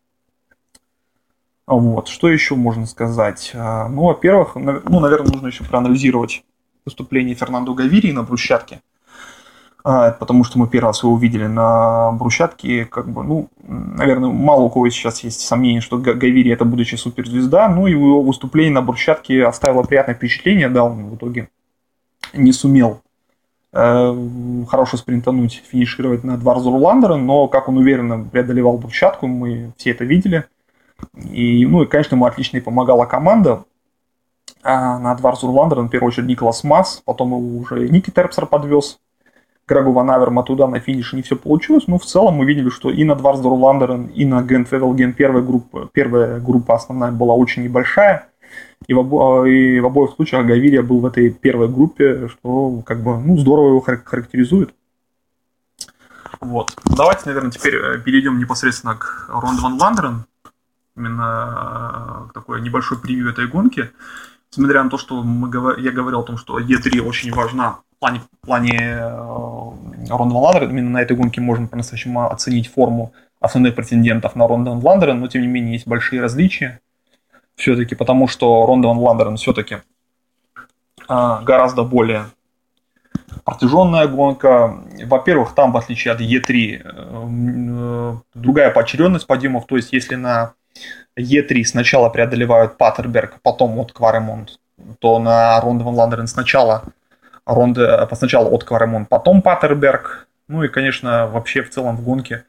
Вот. Что еще можно сказать? Ну, во-первых, ну, наверное, нужно еще проанализировать выступление Фернандо Гавирии на брусчатке, потому что мы первый раз его увидели на брусчатке, как бы, ну, наверное, мало у кого сейчас есть сомнение, что Гавирия это будущая суперзвезда, но его выступление на брусчатке оставило приятное впечатление, да, он в итоге не сумел э, хорошо спринтануть, финишировать на Дварзу Руландера, но как он уверенно преодолевал брусчатку, мы все это видели, и, ну, и, конечно, ему отлично и помогала команда. А на Дварзу Руландера, в первую очередь, Николас Масс, потом его уже Ники Терпсер подвез. Грегу Ван Авермату туда на финише не все получилось, но в целом мы видели, что и на Дварзу Руландера, и на Гент-Вевельген первая группа, первая группа основная была очень небольшая, и в, обо, и в обоих случаях Гавирия был в этой первой группе, что как бы, ну, здорово его характеризует. Вот. Давайте, наверное, теперь перейдем непосредственно к Рондо Ван Вландерен, именно такое небольшое превью этой гонки. Несмотря на то, что мы, я говорил о том, что Е три очень важна в плане, в плане э, Рондо Ван Вландерен, именно на этой гонке можем по-настоящему оценить форму основных претендентов на Рондо Ван Вландерен, но тем не менее есть большие различия все-таки, потому что Рондо Ван Вландерен все-таки э, гораздо более протяженная гонка. Во-первых, там, в отличие от Е три, э, э, другая поочередность подъемов, то есть если на Е три сначала преодолевают Паттерберг, потом от Кваремонт, то на Ронде ван Владерен сначала Ронде, сначала от Кваремонт, потом Паттерберг. Ну и, конечно, вообще в целом в гонке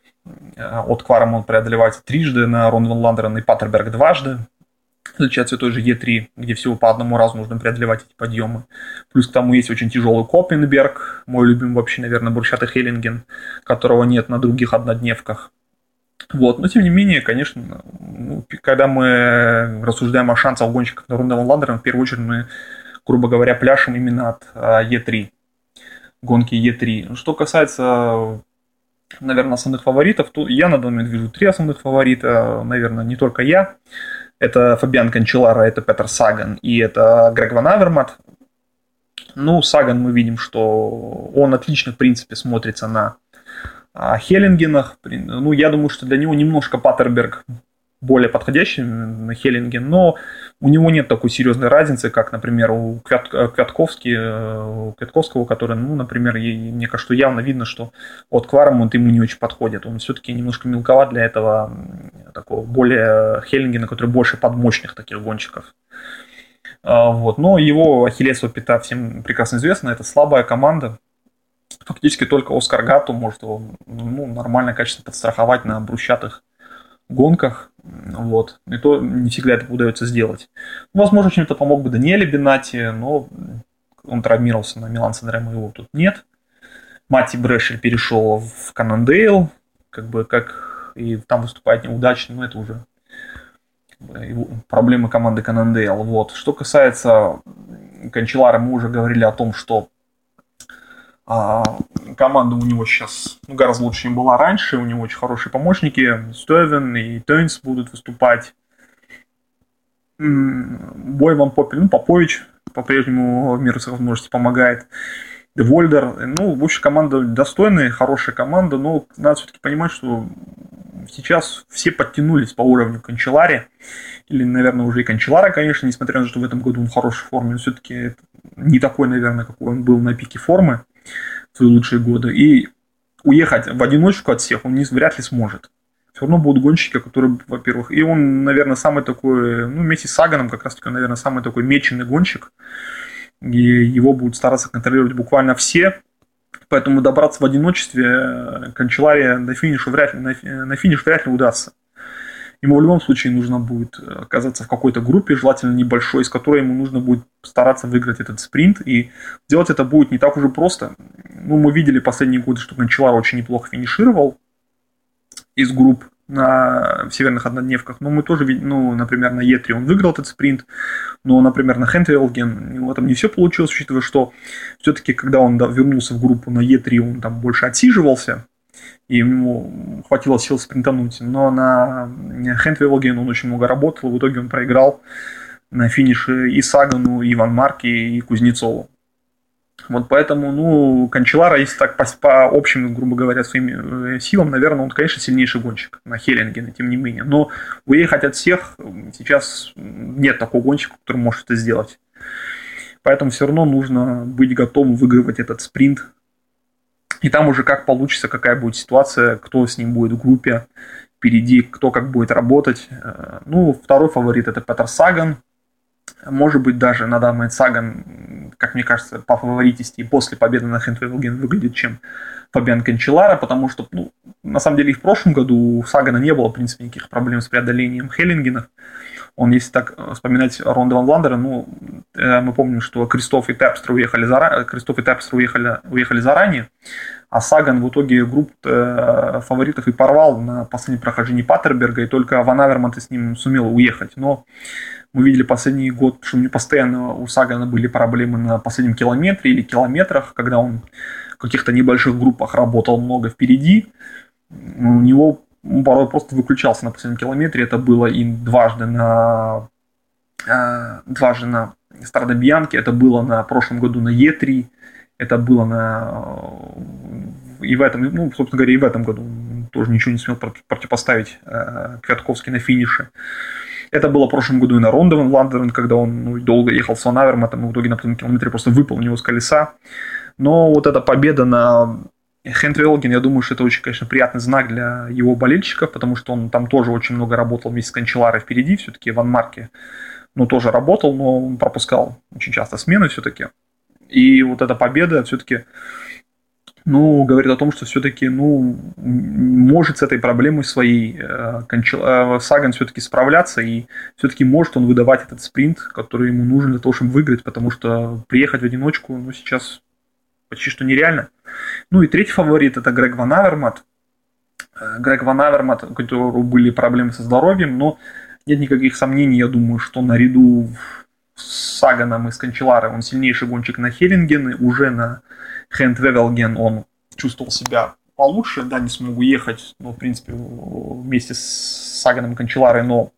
от Кваремонт преодолевается трижды, на Ронде ван Владерен и Паттерберг дважды. Отличается той же Е три, где всего по одному разу нужно преодолевать эти подъемы. Плюс к тому есть очень тяжелый Копенберг, мой любимый вообще, наверное, брусчатый Хеллинген, которого нет на других однодневках. Вот. Но тем не менее, конечно, когда мы рассуждаем о шансах гонщиков на Ронде ван Владерен, в первую очередь мы, грубо говоря, пляшем именно от Е три, гонки Е три. Что касается, наверное, основных фаворитов, то я на данный момент вижу три основных фаворита, наверное, не только я. Это Фабиан Канчелларо, это Петер Саган и это Грег ван Авермат. Ну, Саган мы видим, что он отлично, в принципе, смотрится на Хеллингенах. Ну, я думаю, что для него немножко Паттерберг более подходящий на Хеллинген, но у него нет такой серьезной разницы, как, например, у Квятковски, у Квятковского, который, ну, например, мне кажется, что явно видно, что от Кваремонт ему не очень подходит. Он все-таки немножко мелковат для этого такого более Хеллингена, который больше подмощных таких гонщиков. Вот. Но его ахиллесова пята всем прекрасно известна, это слабая команда. Фактически только Оскар Гатту может его, ну, нормально, качественно подстраховать на брусчатых гонках. Вот. И то не всегда это удается сделать. Возможно, чем-то помог бы Даниэле Бенати, но он травмировался на Милан-Сан-Ремо, его тут нет. Матти Брэшель перешел в Канандейл, как бы как и там выступает неудачно, но это уже проблемы команды Канандейл. Вот. Что касается Канчелларо, мы уже говорили о том, что а, команда у него сейчас, ну, гораздо лучше, чем была раньше. У него очень хорошие помощники. Стойвен и Тойнс будут выступать. Бой Ван Попель, ну, Попович по-прежнему в меру своих возможностей помогает. Девольдер. Ну, в общем, команда достойная, хорошая команда, но надо все-таки понимать, что сейчас все подтянулись по уровню Канчеллари. Или, наверное, уже и Канчелларо, конечно, несмотря на то, что в этом году он в хорошей форме, но все-таки не такой, наверное, какой он был на пике формы в свои лучшие годы. И уехать в одиночку от всех он не, вряд ли сможет. Все равно будут гонщики, которые, во-первых, и он, наверное, самый такой, ну, вместе с Саганом, как раз-таки, наверное, самый такой меченый гонщик. И его будут стараться контролировать буквально все. Поэтому добраться в одиночестве Канчеллари на финишу вряд ли, на, на финиш вряд ли удастся. Ему в любом случае нужно будет оказаться в какой-то группе, желательно небольшой, из которой ему нужно будет стараться выиграть этот спринт. И делать это будет не так уже просто. Ну, мы видели последние годы, что Канчелларо очень неплохо финишировал из групп на в северных однодневках. Но мы тоже видим, ну, например, на Е три он выиграл этот спринт. Но, например, на Хентвелген в этом не все получилось, учитывая, что все-таки, когда он вернулся в группу на Е три, он там больше отсиживался. И ему хватило сил спринтануть. Но на Хентвелген он очень много работал. В итоге он проиграл на финише и Сагану, и Ван Марке, и Кузнецову. Вот поэтому, ну, Канчелларо, если так по, по общим, грубо говоря, своим силам, наверное, он, конечно, сильнейший гонщик на Хеллингене, тем не менее. Но уехать от всех сейчас нет такого гонщика, который может это сделать. Поэтому все равно нужно быть готовым выигрывать этот спринт. И там уже как получится, какая будет ситуация, кто с ним будет в группе впереди, кто как будет работать. Ну, второй фаворит это Петер Саган. Может быть, даже на данный момент Саган, как мне кажется, по фаворитисти и после победы на Хентвелген выглядит, чем Фабиан Канчелларо, потому что, ну, на самом деле и в прошлом году у Сагана не было, в принципе, никаких проблем с преодолением Хеллингенов. Он, если так вспоминать Ронде ван Владерен, ну, мы помним, что Кристоф и Терпстер уехали, зара... Кристоф и Терпстер уехали, уехали заранее, а Саган в итоге группу фаворитов и порвал на последнем прохождении Паттерберга, и только Ван Авермат с ним сумел уехать. Но мы видели последний год, что у него постоянно у Сагана были проблемы на последнем километре или километрах, когда он в каких-то небольших группах работал много впереди. У него он порой просто выключался на последнем километре. Это было и дважды на, э, дважды на Страде Бьянке, это было на прошлом году на Е три, это было на и в этом, ну, собственно говоря, и в этом году тоже ничего не смел противопоставить э, Квятковский на финише. Это было в прошлом году и на Ронде ван Владерен, когда он, ну, долго ехал с Ван Аверматом, и в итоге на последнем километре просто выпал у него с колеса. Но вот эта победа на Хент Велген, я думаю, что это очень, конечно, приятный знак для его болельщиков, потому что он там тоже очень много работал вместе с Канчеларой впереди, все-таки Ван Марке, ну, тоже работал, но он пропускал очень часто смены все-таки. И вот эта победа все-таки, ну, говорит о том, что все-таки, ну, может с этой проблемой своей э, Кончел... э, Саган все-таки справляться, и все-таки может он выдавать этот спринт, который ему нужен для того, чтобы выиграть, потому что приехать в одиночку, ну, сейчас почти что нереально. Ну и третий фаворит — это Грег Ван Авермат. Грег Ван Авермат, у которого были проблемы со здоровьем, но нет никаких сомнений, я думаю, что наряду с Саганом и с Канчеларой он сильнейший гонщик на Хеллинген, и уже на Хент Вевелген он чувствовал себя получше, да, не смог уехать, но, в принципе, вместе с Саганом и Канчеларой, но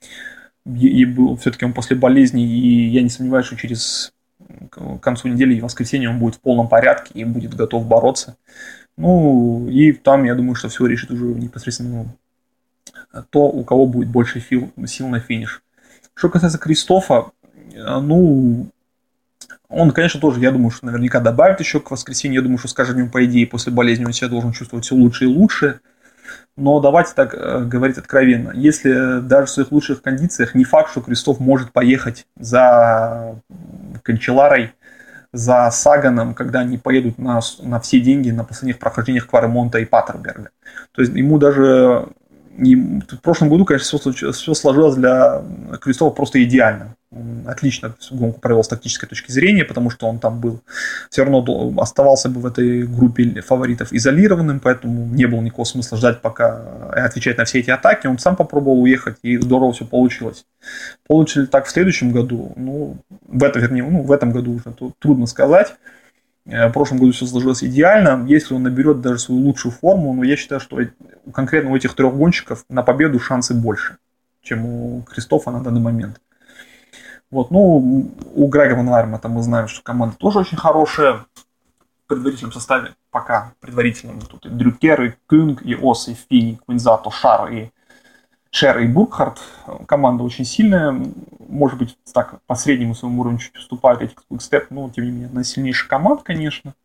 и был, все-таки он после болезни, и я не сомневаюсь, что через к концу недели и воскресенье он будет в полном порядке и будет готов бороться. Ну, и там, я думаю, что все решит уже непосредственно то, у кого будет больше сил, сил на финиш. Что касается Кристофа, ну, он, конечно, тоже, я думаю, что наверняка добавит еще к воскресенью. Я думаю, что с каждым днем, по идее, после болезни он себя должен чувствовать все лучше и лучше. Но давайте так э, говорить откровенно. Если даже в своих лучших кондициях не факт, что Кристоф может поехать за Канчеларой, за Саганом, когда они поедут на, на все деньги на последних прохождениях Кваремонта и Паттерберга. То есть ему даже... В прошлом году, конечно, все, все сложилось для Кристофа просто идеально. Он отлично гонку провел с тактической точки зрения, потому что он там был, все равно оставался бы в этой группе фаворитов изолированным, поэтому не было никакого смысла ждать, пока отвечать на все эти атаки. Он сам попробовал уехать, и здорово все получилось. Получится ли так в следующем году? Ну, в этом, вернее, ну, в этом году уже трудно сказать. В прошлом году все сложилось идеально. Если он наберет даже свою лучшую форму, но я считаю, что конкретно у этих трех гонщиков на победу шансы больше, чем у Кристофа на данный момент. Вот, ну, у Грега Ван Авермата мы знаем, что команда тоже очень хорошая. В предварительном составе пока предварительном тут и Дрюкер, и Кюнг, и Ос, и Фини, Квинзато, Шар, и Шер, и Буркхарт. Команда очень сильная. Может быть, так по среднему своему уровню чуть уступает этих Quick-Step, но тем не менее одна из сильнейших команд, конечно.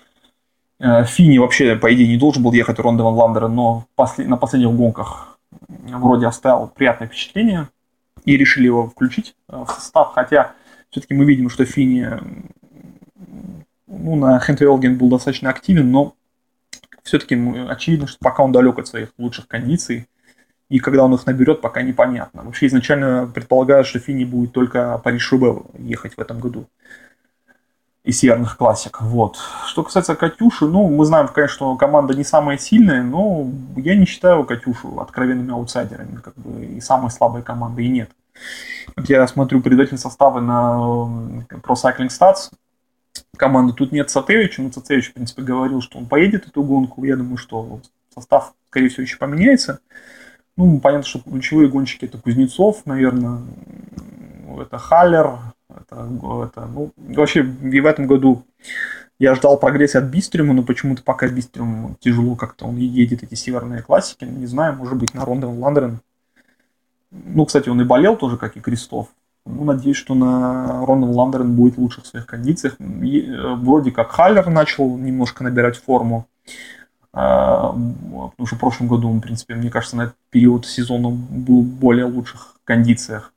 Фини вообще, по идее, не должен был ехать Ронде ван Вландерен, но на последних гонках вроде оставил приятное впечатление и решили его включить в состав, хотя все-таки мы видим, что Фини, ну, на Хент Велген был достаточно активен, но все-таки очевидно, что пока он далек от своих лучших кондиций, и когда он их наберет, пока непонятно. Вообще изначально предполагают, что Фини будет только Париж-Roubaix ехать в этом году из северных классик. Вот. Что касается Катюши, ну, мы знаем, конечно, что команда не самая сильная, но я не считаю Катюшу откровенными аутсайдерами, как бы, и самой слабой команды и нет. Вот я смотрю предварительные составы на Pro Cycling Stats. Команды тут нет Цацевича, но Цацевич, в принципе, говорил, что он поедет эту гонку. Я думаю, что состав, скорее всего, еще поменяется. Ну, понятно, что ключевые гонщики — это Кузнецов, наверное, это Халлер, это, это, ну, вообще и в этом году я ждал прогресса от Бистрюма, но почему-то пока Бистрюм тяжело как-то он едет эти северные классики, не знаю, может быть, на Ронде ван Вландерен. Ну, кстати, он и болел тоже, как и Кристоф. Ну, надеюсь, что на Ронде ван Вландерен будет в лучших своих кондициях. И, вроде как Халлер начал немножко набирать форму. Потому что в прошлом году он, в принципе, мне кажется, на этот период сезона был в более лучших кондициях.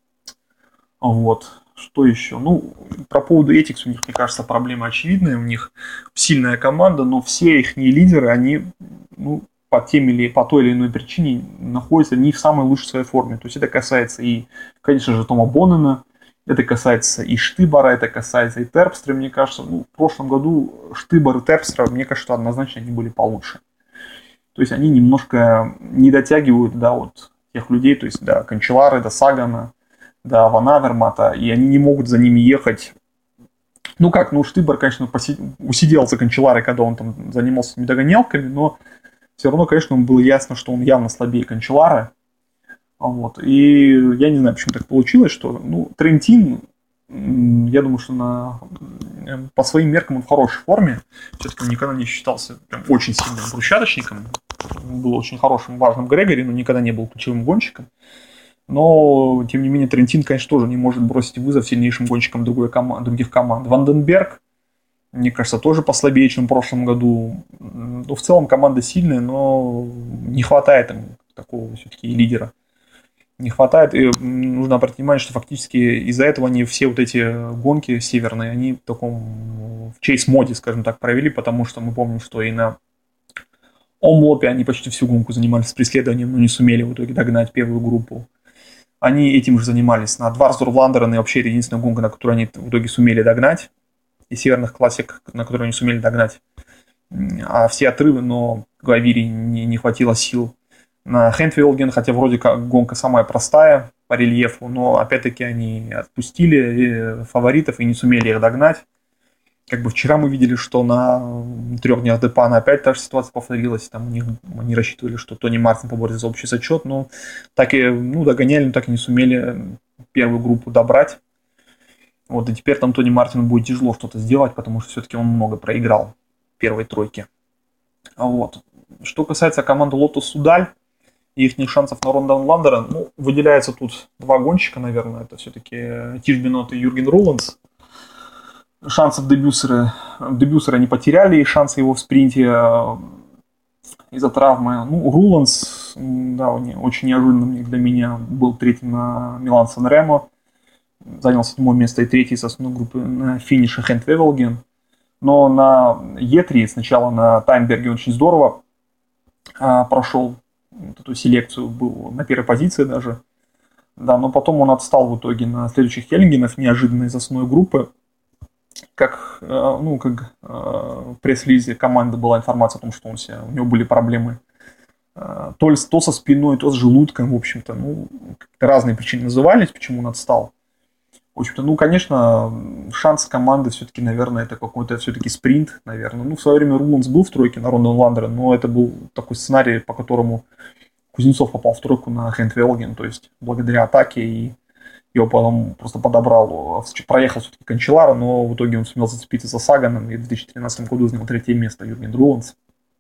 Вот. Что еще? Ну, про поводу Etixx у них, мне кажется, проблема очевидная. У них сильная команда, но все их лидеры, они, ну, по тем или по той или иной причине находятся не в самой лучшей своей форме. То есть это касается и, конечно же, Тома Боннена, это касается и Штыбора, это касается и Терпстра, мне кажется. Ну, в прошлом году Штыбор и Терпстра, мне кажется, что однозначно они были получше. То есть они немножко не дотягивают до вот тех людей, то есть до Канчелары, до Сагана, до Ван Авермата, и они не могут за ними ехать. Ну как, ну Штыбор, конечно, посид... усидел за Канчеларой, когда он там занимался этими догонялками, но все равно, конечно, было ясно, что он явно слабее Канчелары. Вот. И я не знаю, почему так получилось, что, ну, Трентин, я думаю, что на, по своим меркам он в хорошей форме. Все-таки он никогда не считался прям очень сильным брусчаточником. Он был очень хорошим, важным Грегори, но никогда не был ключевым гонщиком. Но, тем не менее, Трентин, конечно, тоже не может бросить вызов сильнейшим гонщикам другой команд, других команд. Ванденберг, мне кажется, тоже послабее, чем в прошлом году. Ну, в целом команда сильная, но не хватает им такого все-таки лидера. Не хватает, и нужно обратить внимание, что фактически из-за этого они все вот эти гонки северные, они в таком в чейс-моде, скажем так, провели, потому что мы помним, что и на Омлопе они почти всю гонку занимались преследованием, но не сумели в итоге догнать первую группу. Они этим же занимались на Дварсдорф-Ландерен, и вообще это единственная гонка, на которую они в итоге сумели догнать, и северных классик, на которые они сумели догнать. А все отрывы, но Гавири не, не хватило сил. На Хентвелген, хотя вроде как гонка самая простая по рельефу, но опять-таки они отпустили фаворитов и не сумели их догнать. Как бы вчера мы видели, что на трех днях Депана опять та же ситуация повторилась. Там у них, они рассчитывали, что Тони Мартин поборется за общий зачет, но так и ну, догоняли, но так и не сумели первую группу добрать. Вот, и теперь там Тони Мартину будет тяжело что-то сделать, потому что все-таки он много проиграл в первой тройке. Вот. Что касается команды Лотос Судаль и их шансов на Рондон Ландера, ну, выделяется тут два гонщика, наверное. Это все-таки Тиш Бенот и Юрген Руландс. Шансов Дебюсера, Дебюсера не потеряли, и шансы его в спринте из-за травмы. Ну, Руландс, да, очень неожиданно для меня был третьим на Милан Сан-Ремо. Занял седьмое место и третий из основной группы на финише Хент-Вевелген. Но на Е три сначала на Таймберге очень здорово а, прошел вот эту селекцию, был на первой позиции даже. Да, но потом он отстал в итоге на следующих Хеллингенов, неожиданно из основной группы. Как, ну, как в пресс-лизе команды была информация о том, что он себя, у него были проблемы то, ли, то со спиной, то с желудком, в общем-то. Ну, разные причины назывались, почему он отстал. В общем-то, ну, конечно, шанс команды все-таки, наверное, это какой-то все-таки спринт, наверное. Ну, в свое время Руландс был в тройке на Рондон Ландерен, но это был такой сценарий, по которому Кузнецов попал в тройку на Хент-Велген, то есть благодаря атаке, и его потом просто подобрал, проехал все-таки Канчелларо, но в итоге он сумел зацепиться за Саганом, и в две тысячи тринадцатом году занял третье место Юрген Руландс.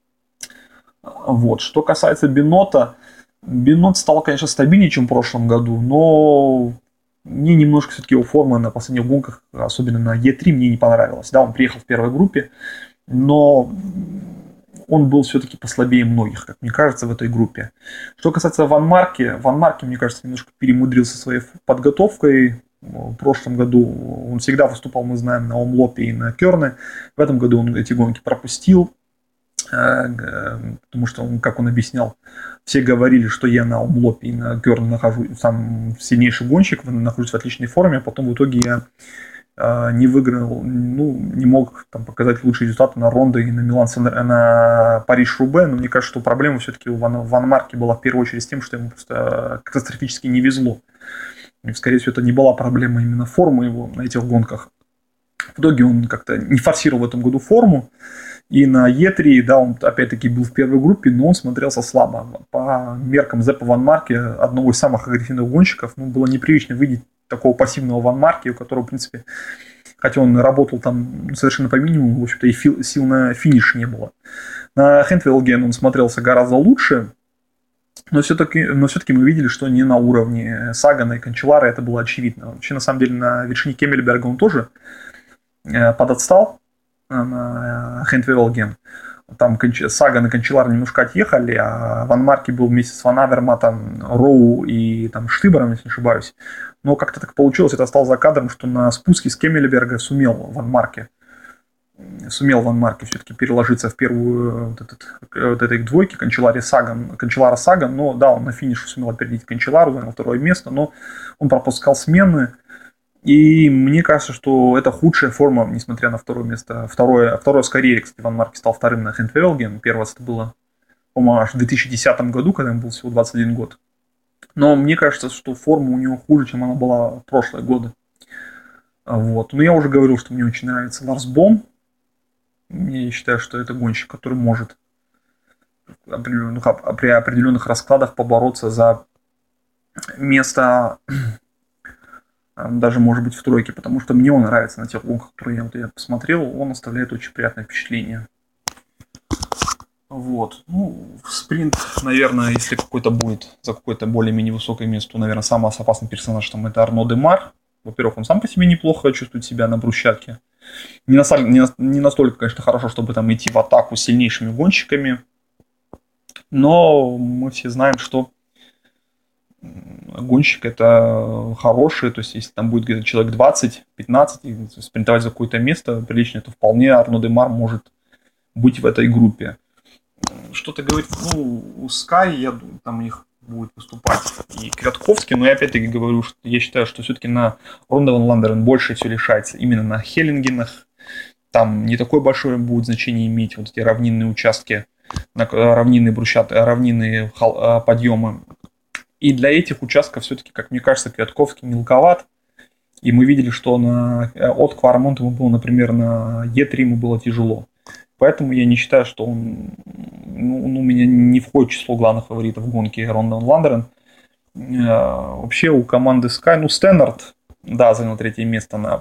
Вот. Что касается Бенота, Бенот стал, конечно, стабильнее, чем в прошлом году, но мне немножко все-таки его форма на последних гонках, особенно на Е три, мне не понравилась. Да, он приехал в первой группе, но он был все-таки послабее многих, как мне кажется, в этой группе. Что касается Ван Марки, Ван Марки, мне кажется, немножко перемудрился своей подготовкой. В прошлом году он всегда выступал, мы знаем, на Омлопе и на Кёрне. В этом году он эти гонки пропустил, потому что, он, как он объяснял, все говорили, что я на Омлопе и на Кёрне нахожусь, сам сильнейший гонщик, нахожусь в отличной форме, а потом в итоге я не выиграл, ну, не мог там показать лучшие результаты на Рондо и на Милан, на Париж-Рубе, но мне кажется, что проблема все-таки у Ван, Ван Марки была в первую очередь с тем, что ему просто катастрофически не везло. И, скорее всего, это не была проблема именно формы его на этих гонках. В итоге он как-то не форсировал в этом году форму, и на Е три, да, он опять-таки был в первой группе, но он смотрелся слабо. По меркам Зеппа Ван Марки, одного из самых агрессивных гонщиков, ну, было непривычно видеть такого пассивного Ван Марки, у которого, в принципе, хотя он работал там совершенно по минимуму, в общем-то, и фил, сил на финиш не было. На Хентвелген он смотрелся гораздо лучше, но все-таки, но все-таки мы видели, что не на уровне Сагана и Канчелларо, это было очевидно. Вообще, на самом деле, на вершине Кеммельберга он тоже подотстал на Хентвелген. Там Саган и Канчелларо немножко отъехали, а Ван Марки был вместе с Ван Аверматом, Роу и там Штыбером, если не ошибаюсь. Но как-то так получилось, это осталось за кадром, что на спуске с Кеммельберга сумел Ван Марки, сумел Ван Марки все-таки переложиться в первую вот, этот, вот этой двойке Канчелларо Саган, Канчелларо Саган, но да, он на финише сумел опередить Канчеллару, занял второе место, но он пропускал смены. И мне кажется, что это худшая форма, несмотря на второе место. Второе, второе с карьере, кстати, Ван Марки стал вторым на Хентвелген. Первое это было, по-моему, аж в две тысячи десятом году, когда ему был всего двадцать один год. Но мне кажется, что форма у него хуже, чем она была в прошлые годы. Вот. Но я уже говорил, что мне очень нравится Ларс Бом. Я считаю, что это гонщик, который может определенных, при определенных раскладах побороться за место, даже, может быть, в тройке, потому что мне он нравится на тех гонках, которые я, вот, я посмотрел, он оставляет очень приятное впечатление. Вот. Ну, спринт, наверное, если какой-то будет за какое-то более-менее высокое место, то, наверное, самый опасный персонаж там это Арно Демар. Во-первых, он сам по себе неплохо чувствует себя на брусчатке. Не, на, не, не настолько, конечно, хорошо, чтобы там идти в атаку с сильнейшими гонщиками. Но мы все знаем, что гонщик это хороший, то есть если там будет где-то человек двадцать-пятнадцать и спринтовать за какое-то место прилично, то вполне Арно Демар может быть в этой группе. Что-то говорит, ну, у Sky, я думаю, там у них будет выступать и Квятковский, но я опять-таки говорю, что я считаю, что все-таки на Ронде ван Вландерен больше все решается именно на Хеллингенах. Там не такое большое будет значение иметь вот эти равнинные участки, равнинные брусчатые, равнинные подъемы. И для этих участков все-таки, как мне кажется, Квятковский мелковат. И мы видели, что на, от Кварамонта ему было, например, на Е три ему было тяжело. Поэтому я не считаю, что он ну, у меня не входит в число главных фаворитов гонки Ронде ван Вландерен. Вообще у команды Sky, ну, Стэннард, да, занял третье место на,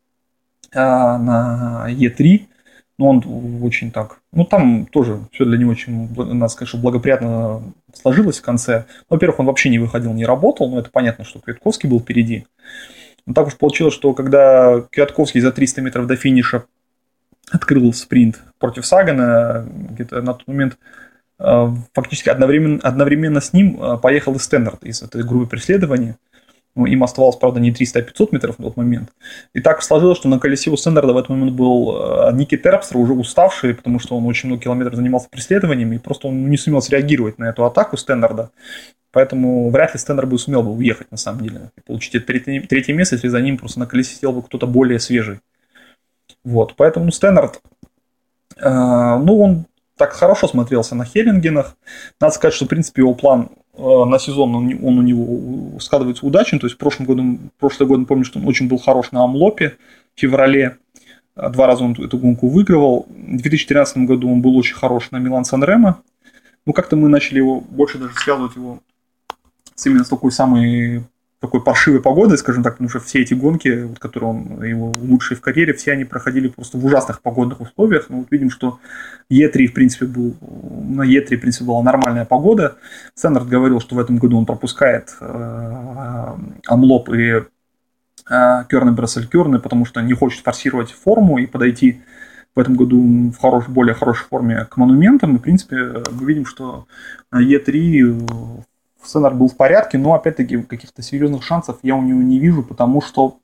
на Е три. Но он очень так... Ну, там тоже все для него очень, надо сказать, что благоприятно сложилось в конце. Во-первых, он вообще не выходил, не работал, но это понятно, что Квятковский был впереди. Но так уж получилось, что когда Квятковский за триста метров до финиша открыл спринт против Сагана, где-то на тот момент фактически одновременно, одновременно с ним поехал и Стэннард из этой группы преследования. Ну, им оставалось, правда, не триста, а пятьсот метров на тот момент. И так сложилось, что на колесе у Стэннарда в этот момент был Ники Терпстер, уже уставший, потому что он очень много километров занимался преследованием, и просто он не сумел среагировать на эту атаку Стэннарда. Поэтому вряд ли Стэннард бы сумел бы уехать, на самом деле, и получить это третье, третье место, если за ним просто на колесе сидел бы кто-то более свежий. Вот, поэтому Стэннард, э, ну, он так хорошо смотрелся на Хеллингенах. Надо сказать, что, в принципе, его план э, на сезон, он, он у него складывается удачен. То есть, в прошлом году, прошлый год, помню, что он очень был хорош на Амлопе в феврале. Два раза он эту гонку выигрывал. В две тысячи тринадцатом году он был очень хорош на Милан-Сан-Ремо. Ну, как-то мы начали его больше даже связывать его с именно с такой самой такой паршивой погодой, скажем так, потому что все эти гонки, вот, которые он, его лучшие в карьере, все они проходили просто в ужасных погодных условиях. Ну, вот видим, что Е три, в принципе, был, на Е три, в принципе, была нормальная погода. Стэннард говорил, что в этом году он пропускает э, Амлоп и э, Кёрне-Брессель-Кёрне, потому что не хочет форсировать форму и подойти в этом году в хорош, более хорошей форме к монументам. И, в принципе, мы видим, что на Е три Стэннард был в порядке, но, опять-таки, каких-то серьезных шансов я у него не вижу, потому что,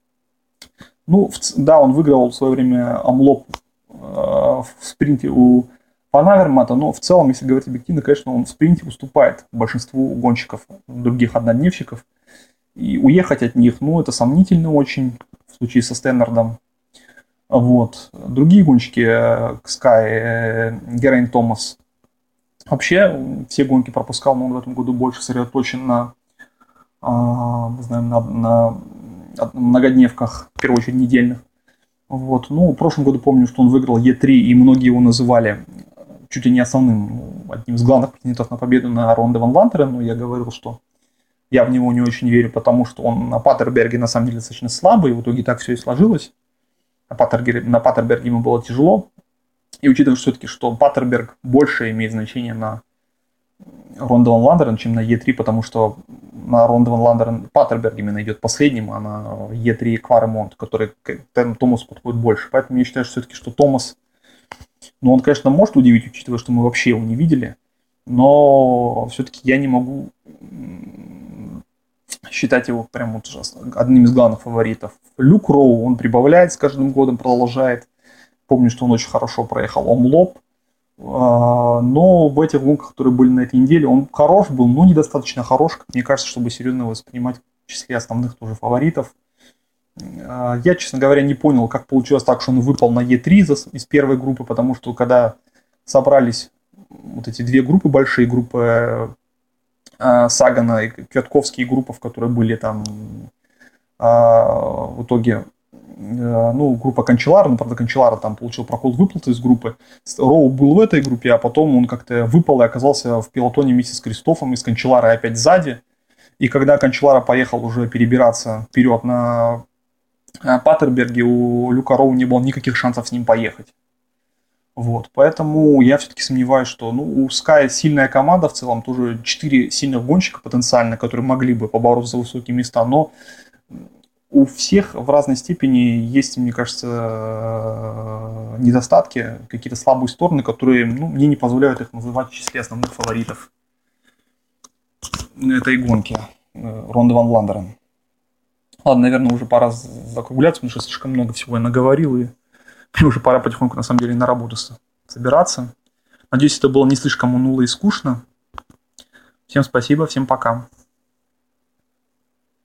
ну, в, да, он выигрывал в свое время Амлоп э, в спринте у Ван Авермата, но в целом, если говорить объективно, конечно, он в спринте уступает большинству гонщиков, других однодневщиков, и уехать от них, ну, это сомнительно очень, в случае со Стэннардом. Вот. Другие гонщики, Sky, Герейн Томас, вообще все гонки пропускал, но он в этом году больше сосредоточен на, мы знаем, на, на многодневках, в первую очередь недельных. Вот. Ну, в прошлом году помню, что он выиграл Е три, и многие его называли чуть ли не основным, одним из главных претендентов на победу на Ронде ван Вландерен, но я говорил, что я в него не очень верю, потому что он на Паттерберге на самом деле достаточно слабый, и в итоге так все и сложилось. На Паттерберге, на Паттерберге ему было тяжело. И учитывая все-таки, что Паттерберг больше имеет значение на Ронде ван Вландерен, чем на Е три, потому что на Ронде ван Вландерен Паттерберг именно идет последним, а на Е три Кваремонт, который Томасу подходит больше. Поэтому я считаю, что все-таки, что Томас, ну, он, конечно, может удивить, учитывая, что мы вообще его не видели, но все-таки я не могу считать его прям вот одним из главных фаворитов. Люк Роу, он прибавляет с каждым годом, продолжает. Помню, что он очень хорошо проехал Омлоп, но в этих гонках, которые были на этой неделе, он хорош был, но недостаточно хорош, как мне кажется, чтобы серьезно воспринимать в числе основных тоже фаворитов. Я, честно говоря, не понял, как получилось так, что он выпал на Е три из первой группы, потому что когда собрались вот эти две группы, большие группы Сагана и Квятковские группы, в которые были там в итоге, ну, группа Канчелара, но, правда, Канчелара там получил прокол выплаты из группы. Роу был в этой группе, а потом он как-то выпал и оказался в пелотоне вместе с Кристофом и с Канчеларой опять сзади. И когда Канчелара поехал уже перебираться вперед на Паттерберге, у Люка Роу не было никаких шансов с ним поехать. Вот, поэтому я все-таки сомневаюсь, что, ну, у Sky сильная команда в целом, тоже четыре сильных гонщика потенциально, которые могли бы побороться за высокие места, но у всех в разной степени есть, мне кажется, недостатки, какие-то слабые стороны, которые, ну, мне не позволяют их называть в числе основных фаворитов этой гонки Ронды ван Вландерен. Ладно, наверное, уже пора закругляться, потому что слишком много всего я наговорил, и мне уже пора потихоньку, на самом деле, на работу собираться. Надеюсь, это было не слишком уныло и скучно. Всем спасибо, всем пока.